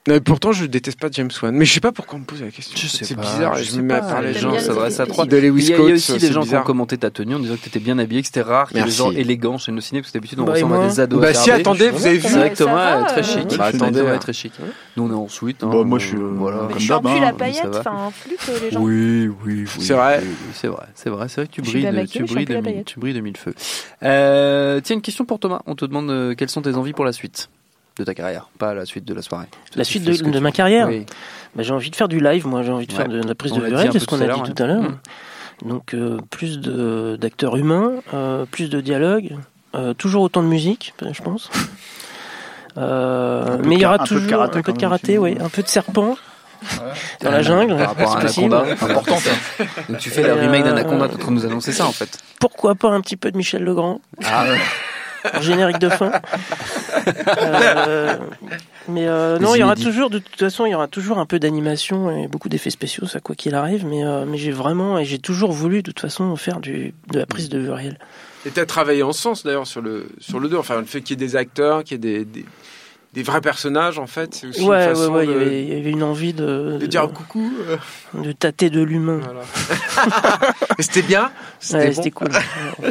Non, pourtant, je déteste pas James Wan. Mais je sais pas pourquoi on me pose la question. Je sais c'est pas, bizarre. je Je sais me mets à pas, parler les de gens gens. s'adressent à trois. De Lewis Il y a, il y a Coates, aussi des c'est gens qui bizarre. ont commenté ta tenue en disant que t'étais bien habillé, que c'était rare, qu'il y ait des Merci. gens élégants chez nos ciné, parce que d'habitude on Bah, et ressemble à moi des ados. Bah, si, attardés. attendez, vous avez vu. C'est vrai que Ça Thomas va, est très euh, chic. ouais, Bah, je suis attendez, d'accord. est très chic. Nous on est en suite. Bah, moi, je suis, euh, voilà. comme Mais je suis d'hab, en pull hein, à ça paillettes, va. enfin un flûte les gens. Oui, oui, oui. C'est vrai. oui, oui, c'est vrai, c'est vrai, c'est vrai que tu Je suis brilles, bien de, maquillée, tu je suis brilles un peu de la mille, paillette. tu brilles de mille feux. Euh, tiens, une question pour Thomas. On te demande euh, quelles sont tes envies pour la suite de ta carrière, pas la suite de la soirée. La Tu suite fais de, ce que de tu ma veux. carrière. Oui. Bah, j'ai envie de faire du live, moi j'ai envie de Ouais. faire de, de la prise On de l'a dit vue, un c'est peu ce qu'on tout à a dit l'heure, tout à l'heure. ouais. Donc euh, plus de d'acteurs humains, euh, plus de dialogue, euh, toujours autant de musique, je pense. Euh, Un peu de mais il y ka- aura un peu de toujours karaté un peu quand de même, karaté, aussi. oui, un peu de serpent dans la jungle, Par rapport à c'est possible. Anaconda. Important, ça. Donc tu fais le Et, remake euh, d'Anaconda, t'es en train de nous annoncer ça en fait. Pourquoi pas un petit peu de Michel Legrand Ah ouais. en générique de fin. Euh, mais euh, non, il y aura inédits. toujours, de toute façon, il y aura toujours un peu d'animation et beaucoup d'effets spéciaux, ça quoi qu'il arrive. Mais euh, mais j'ai vraiment et j'ai toujours voulu de toute façon faire du de la prise de vue réelle. Et t'as travaillé en ce sens d'ailleurs sur le sur le deux. Enfin, le fait qu'il y ait des acteurs, qu'il y ait des, des des vrais personnages en fait, c'est aussi Ouais, une ouais, façon ouais. Il y de, avait, il y avait une envie de de de, dire coucou. euh, de tâter de l'humain. Voilà. Et c'était bien. C'était Ouais, bon. c'était cool.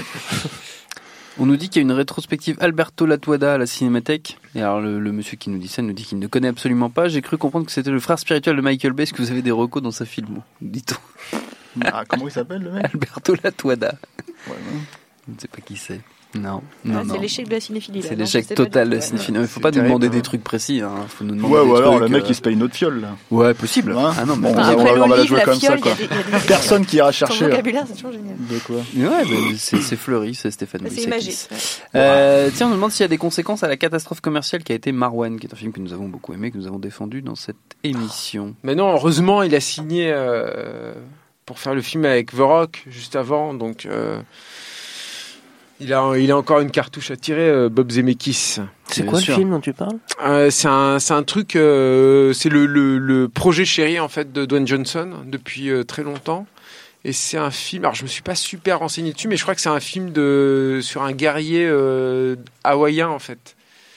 On nous dit qu'il y a une rétrospective Alberto Latuada à la Cinémathèque. Et alors le, le monsieur qui nous dit ça nous dit qu'il ne connaît absolument pas. J'ai cru comprendre que c'était le frère spirituel de Michael Bay. Est-ce que vous avez des recos dans sa film, dit-on? Ah, comment il s'appelle le mec? Alberto Latuada. Ouais, ouais. Je ne sais pas qui c'est. Non, non, Ah, non. c'est l'échec de la cinéphilie. là, C'est non, l'échec je sais pas total du de tout, la ouais. cinéphilie. Il faut C'est pas nous terrible, demander hein. des trucs précis. Hein. Faut nous demander Ouais, des ou alors trucs, le mec euh, il se paye une autre fiole là. Ouais, possible. Ouais. Ah non, mais Bon, Enfin, on après va- on va la l'olive, jouer la comme fiole, ça, il y quoi. a des- il y a des- Personne qui ira Son chercher. vocabulaire, c'est toujours génial. De quoi? Ouais, bah, c'est c'est Fleury, c'est Stéphane C'est Moïsakis. imagé. ouais. Euh, tiens, on nous demande s'il y a des conséquences à la catastrophe commerciale qui a été Marwan, qui est un film que nous avons beaucoup aimé, que nous avons défendu dans cette émission. Mais non, heureusement, il a signé euh, pour faire le film avec The Rock juste avant, donc euh, il a il a encore une cartouche à tirer. euh, Bob Zemeckis. C'est Bien quoi sûr. le film dont tu parles? Euh, c'est un c'est un truc, euh, c'est le, le le projet chéri en fait de Dwayne Johnson depuis euh, très longtemps. Et c'est un film. Alors je me suis pas super renseigné dessus, mais je crois que c'est un film de sur un guerrier euh, hawaïen en fait.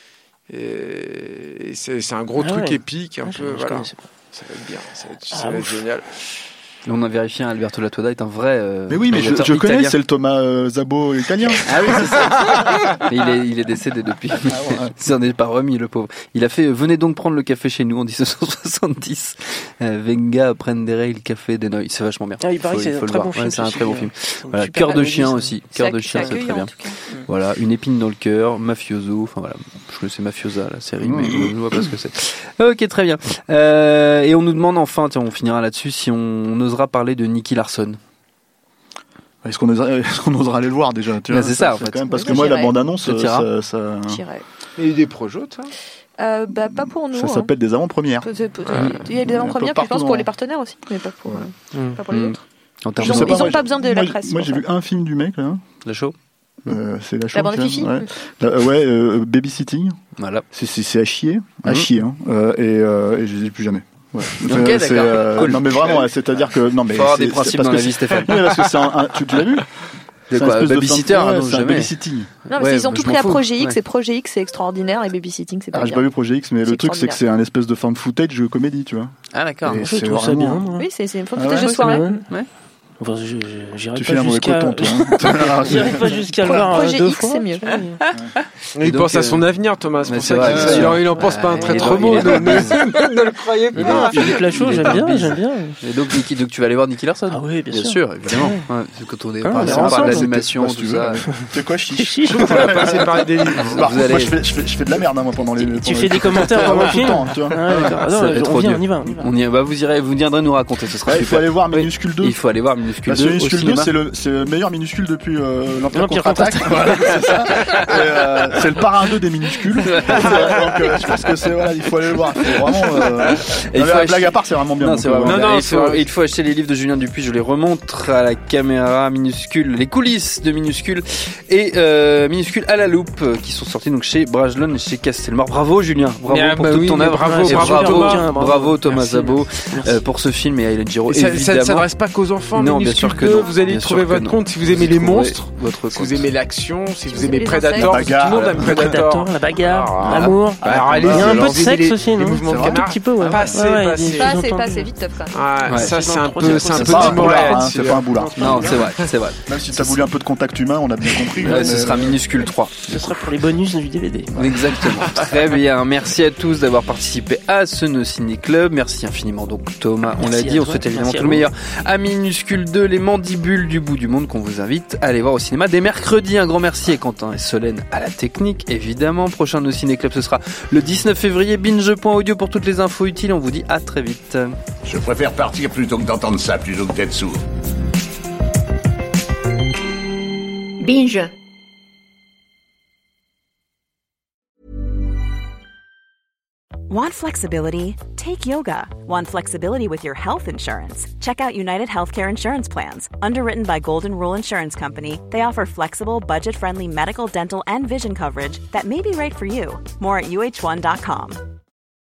Et, et c'est c'est un gros Ah truc ouais. épique, un Ah, je- peu je voilà. connaissais pas. Ça va être bien, ça va être, Ah, ça va être ouf. génial. Là, on a vérifié, hein, Alberto Latuada est un vrai. euh, Mais oui, mais je, réalisateur je connais, italien. c'est le Thomas euh, Zabo italien. Ah oui, c'est ça. Mais il est, il est décédé depuis. Ah ouais. Il s'en est pas remis, le pauvre. Il a fait euh, Venez donc prendre le café chez nous en dix-neuf cent soixante-dix. Euh, Venga prendere il café de noi. C'est vachement bien. Ah, il paraît que c'est faut un le très voir. bon film. Ouais, c'est un ceci très bon dit, film. euh, c'est une Voilà, super Cœur de comédie, chien ça. aussi. Cœur de C'est chien, c'est accueillant, très bien. en tout cas. Voilà, une épine dans le cœur, mafioso. Enfin voilà, je connaissais Mafiosa la série, Mmh. mais je vois pas ce que c'est. Ok, très bien. Euh, et on nous demande enfin, tiens, on finira là-dessus, si on, on osera parler de Nicky Larson. Est-ce qu'on osera, est-ce qu'on osera aller le voir déjà tu Bah, vois, c'est ça, en fait. quand même, parce Oui, que moi, moi, la j'irai. bande-annonce, Ça t'ira ça, ça, J'irai. Il y a eu des projets, ça. Euh, bah, pas pour nous. ça hein. s'appelle des avant-premières. Peut- peut- Il y a des avant-premières, peu puis je pense partout pour dans- les partenaires aussi, mais pas pour, euh, Mmh. pas pour les Mmh. autres. En termes Ils ont- de sais ils ont moi, pas besoin de moi, la j'ai- presse, Moi, pour j'ai ça. vu un film du mec, là. la show. Euh, c'est la, La chose, bande tiens, Fifi. ouais, La- ouais euh, Babysitting. Voilà. C'est, c'est, c'est à chier. À Mhm. chier, hein. Euh, et, euh, et je les ai plus jamais. Ouais. Ok, C'est, d'accord. euh, Cool. Non, mais vraiment, ouais, c'est-à-dire que. Non, mais Faut avoir c'est- des c'est principes parce dans que la vie, c'est- Stéphane. Oui, parce que c'est un. un- tu, tu l'as vu? De C'est un quoi, espèce de Babysitter fin- ah, ouais, non, c'est un jamais. babysitting. Non, mais Ouais, ils ont bah, tout je pris m'en à fous. Projet X, Ouais. et Projet X c'est extraordinaire, et Babysitting c'est pas Ah, j'ai bien. pas vu Projet X, mais C'est le truc, c'est que c'est un espèce de fan footage comédie, tu vois. Ah d'accord. Et Je c'est trouve ça vraiment- bien. moi. Oui, c'est c'est une Ah footage ouais, de c'est soirée. Ouais. Enfin, je- je- j'irai Tu pas fais un mauvais jusqu'à. coton, toi. hein. J'irai pas jusqu'à le Pro- voir euh, Projet deux X, fois. c'est mieux. tu vois, mais- Il Et donc, pense à son euh, avenir, Thomas. C'est mais pour c'est ça vrai, qu'il c'est il en, sûr. il en pense pas un Ouais, très il est trop dans- beau. il est Ne, dans- ne- ne le croyez Il est pas. dans- Philippe Lachaud, il est j'aime dans bien, Biz. j'aime bien. Et donc, Nicky, donc tu vas aller voir Nicky Larson. Ah oui, bien, Bien sûr. sûr, évidemment. Ouais, c'est quand on est Ah, par- on si est on parle ensemble, d'animation, Si tu tout veux, ça. ouais. C'est quoi, chiche? Chiche. On va passer par des livres. Bah, Vous moi, allez- je fais, je, fais, je fais de la merde, hein, moi, pendant les. Tu pendant fais les- des commentaires pendant le tout le film. temps, tu vois. Ah, d'accord. Ça va Non, être on trop vient, dur. on y va, on y va. On y va, vous irez, vous viendrez nous raconter, ce sera Ouais, il faut super. aller voir Oui. Minuscule deux. Il faut aller voir Minuscule Parce que deux au Minuscule deux, cinéma. c'est le, c'est le meilleur minuscule depuis euh, l'Empire L'Empire contre-attaque. Voilà, c'est ça. Et, euh, c'est le parrain deux des minuscules. Donc, euh, je pense que c'est, voilà, il faut aller le voir. Il faut vraiment, euh... Et non, il faut la acheter- blague à part, c'est vraiment bien. Non, donc, c'est euh, vraiment Non, bien. non, il, c'est faut, vrai. il faut acheter les livres de Julien Dupuis, je les remontre à la caméra. Minuscule, les coulisses de Minuscule et euh, Minuscule à la loupe euh, qui sont sortis donc chez Brajlon et chez Castelmore. Bravo Julien, bravo Ah, pour bah toute oui, ton mais œuvre. bravo, Et bravo, bravo, Thomas. bravo Thomas Merci, Zabo merci. euh, pour ce film et Hélène Giraud Et ça, ça ne évidemment. s'adresse pas qu'aux enfants. Non, Minuscule deux, vous allez y trouver votre compte si vous aimez les monstres, votre si vous aimez l'action, si vous vous aimez aimez les Predator, insectes. tout le monde aime Le Predator. Predator, la bagarre, Ah, l'amour. Alors, Ah, allez, Il y a un peu de vous aimez sexe les- aussi, les non mouvements de Un tout canard. petit peu, ouais. Pas assez, Ouais, ouais, pas des assez. choses Pas assez, entendues. pas assez, vite top quand même. Ouais, Ouais, ça c'est c'est dans un le peu, troisième c'est un C'est peu C'est pas un Tim boulard, Burton, hein, c'est pas un boulard. Non, c'est vrai, c'est vrai. Même si t'as voulu un peu de contact humain, on a bien compris. Ouais, hein, ce mais- sera minuscule trois. Ce sera pour les bonus du D V D. Exactement. Très bien. Merci à tous d'avoir participé à ce No Ciné Club. Merci infiniment donc Thomas. On l'a Merci dit, à on toi. souhaite évidemment Merci tout à le vous. meilleur à Minuscule deux, les mandibules du bout du monde qu'on vous invite à aller voir au cinéma dès mercredi. Un grand merci à Quentin et Solène à la technique. Évidemment, prochain No Ciné Club ce sera le dix-neuf février. binge point audio pour toutes les infos utiles. On vous dit à très vite. Je préfère partir plutôt que d'entendre ça, plutôt que d'être sourd. Binge. Want flexibility? Take yoga. Want flexibility with your health insurance? Check out United Healthcare Insurance Plans. Underwritten by Golden Rule Insurance Company, they offer flexible, budget-friendly medical, dental, and vision coverage that may be right for you. More at U H one dot com.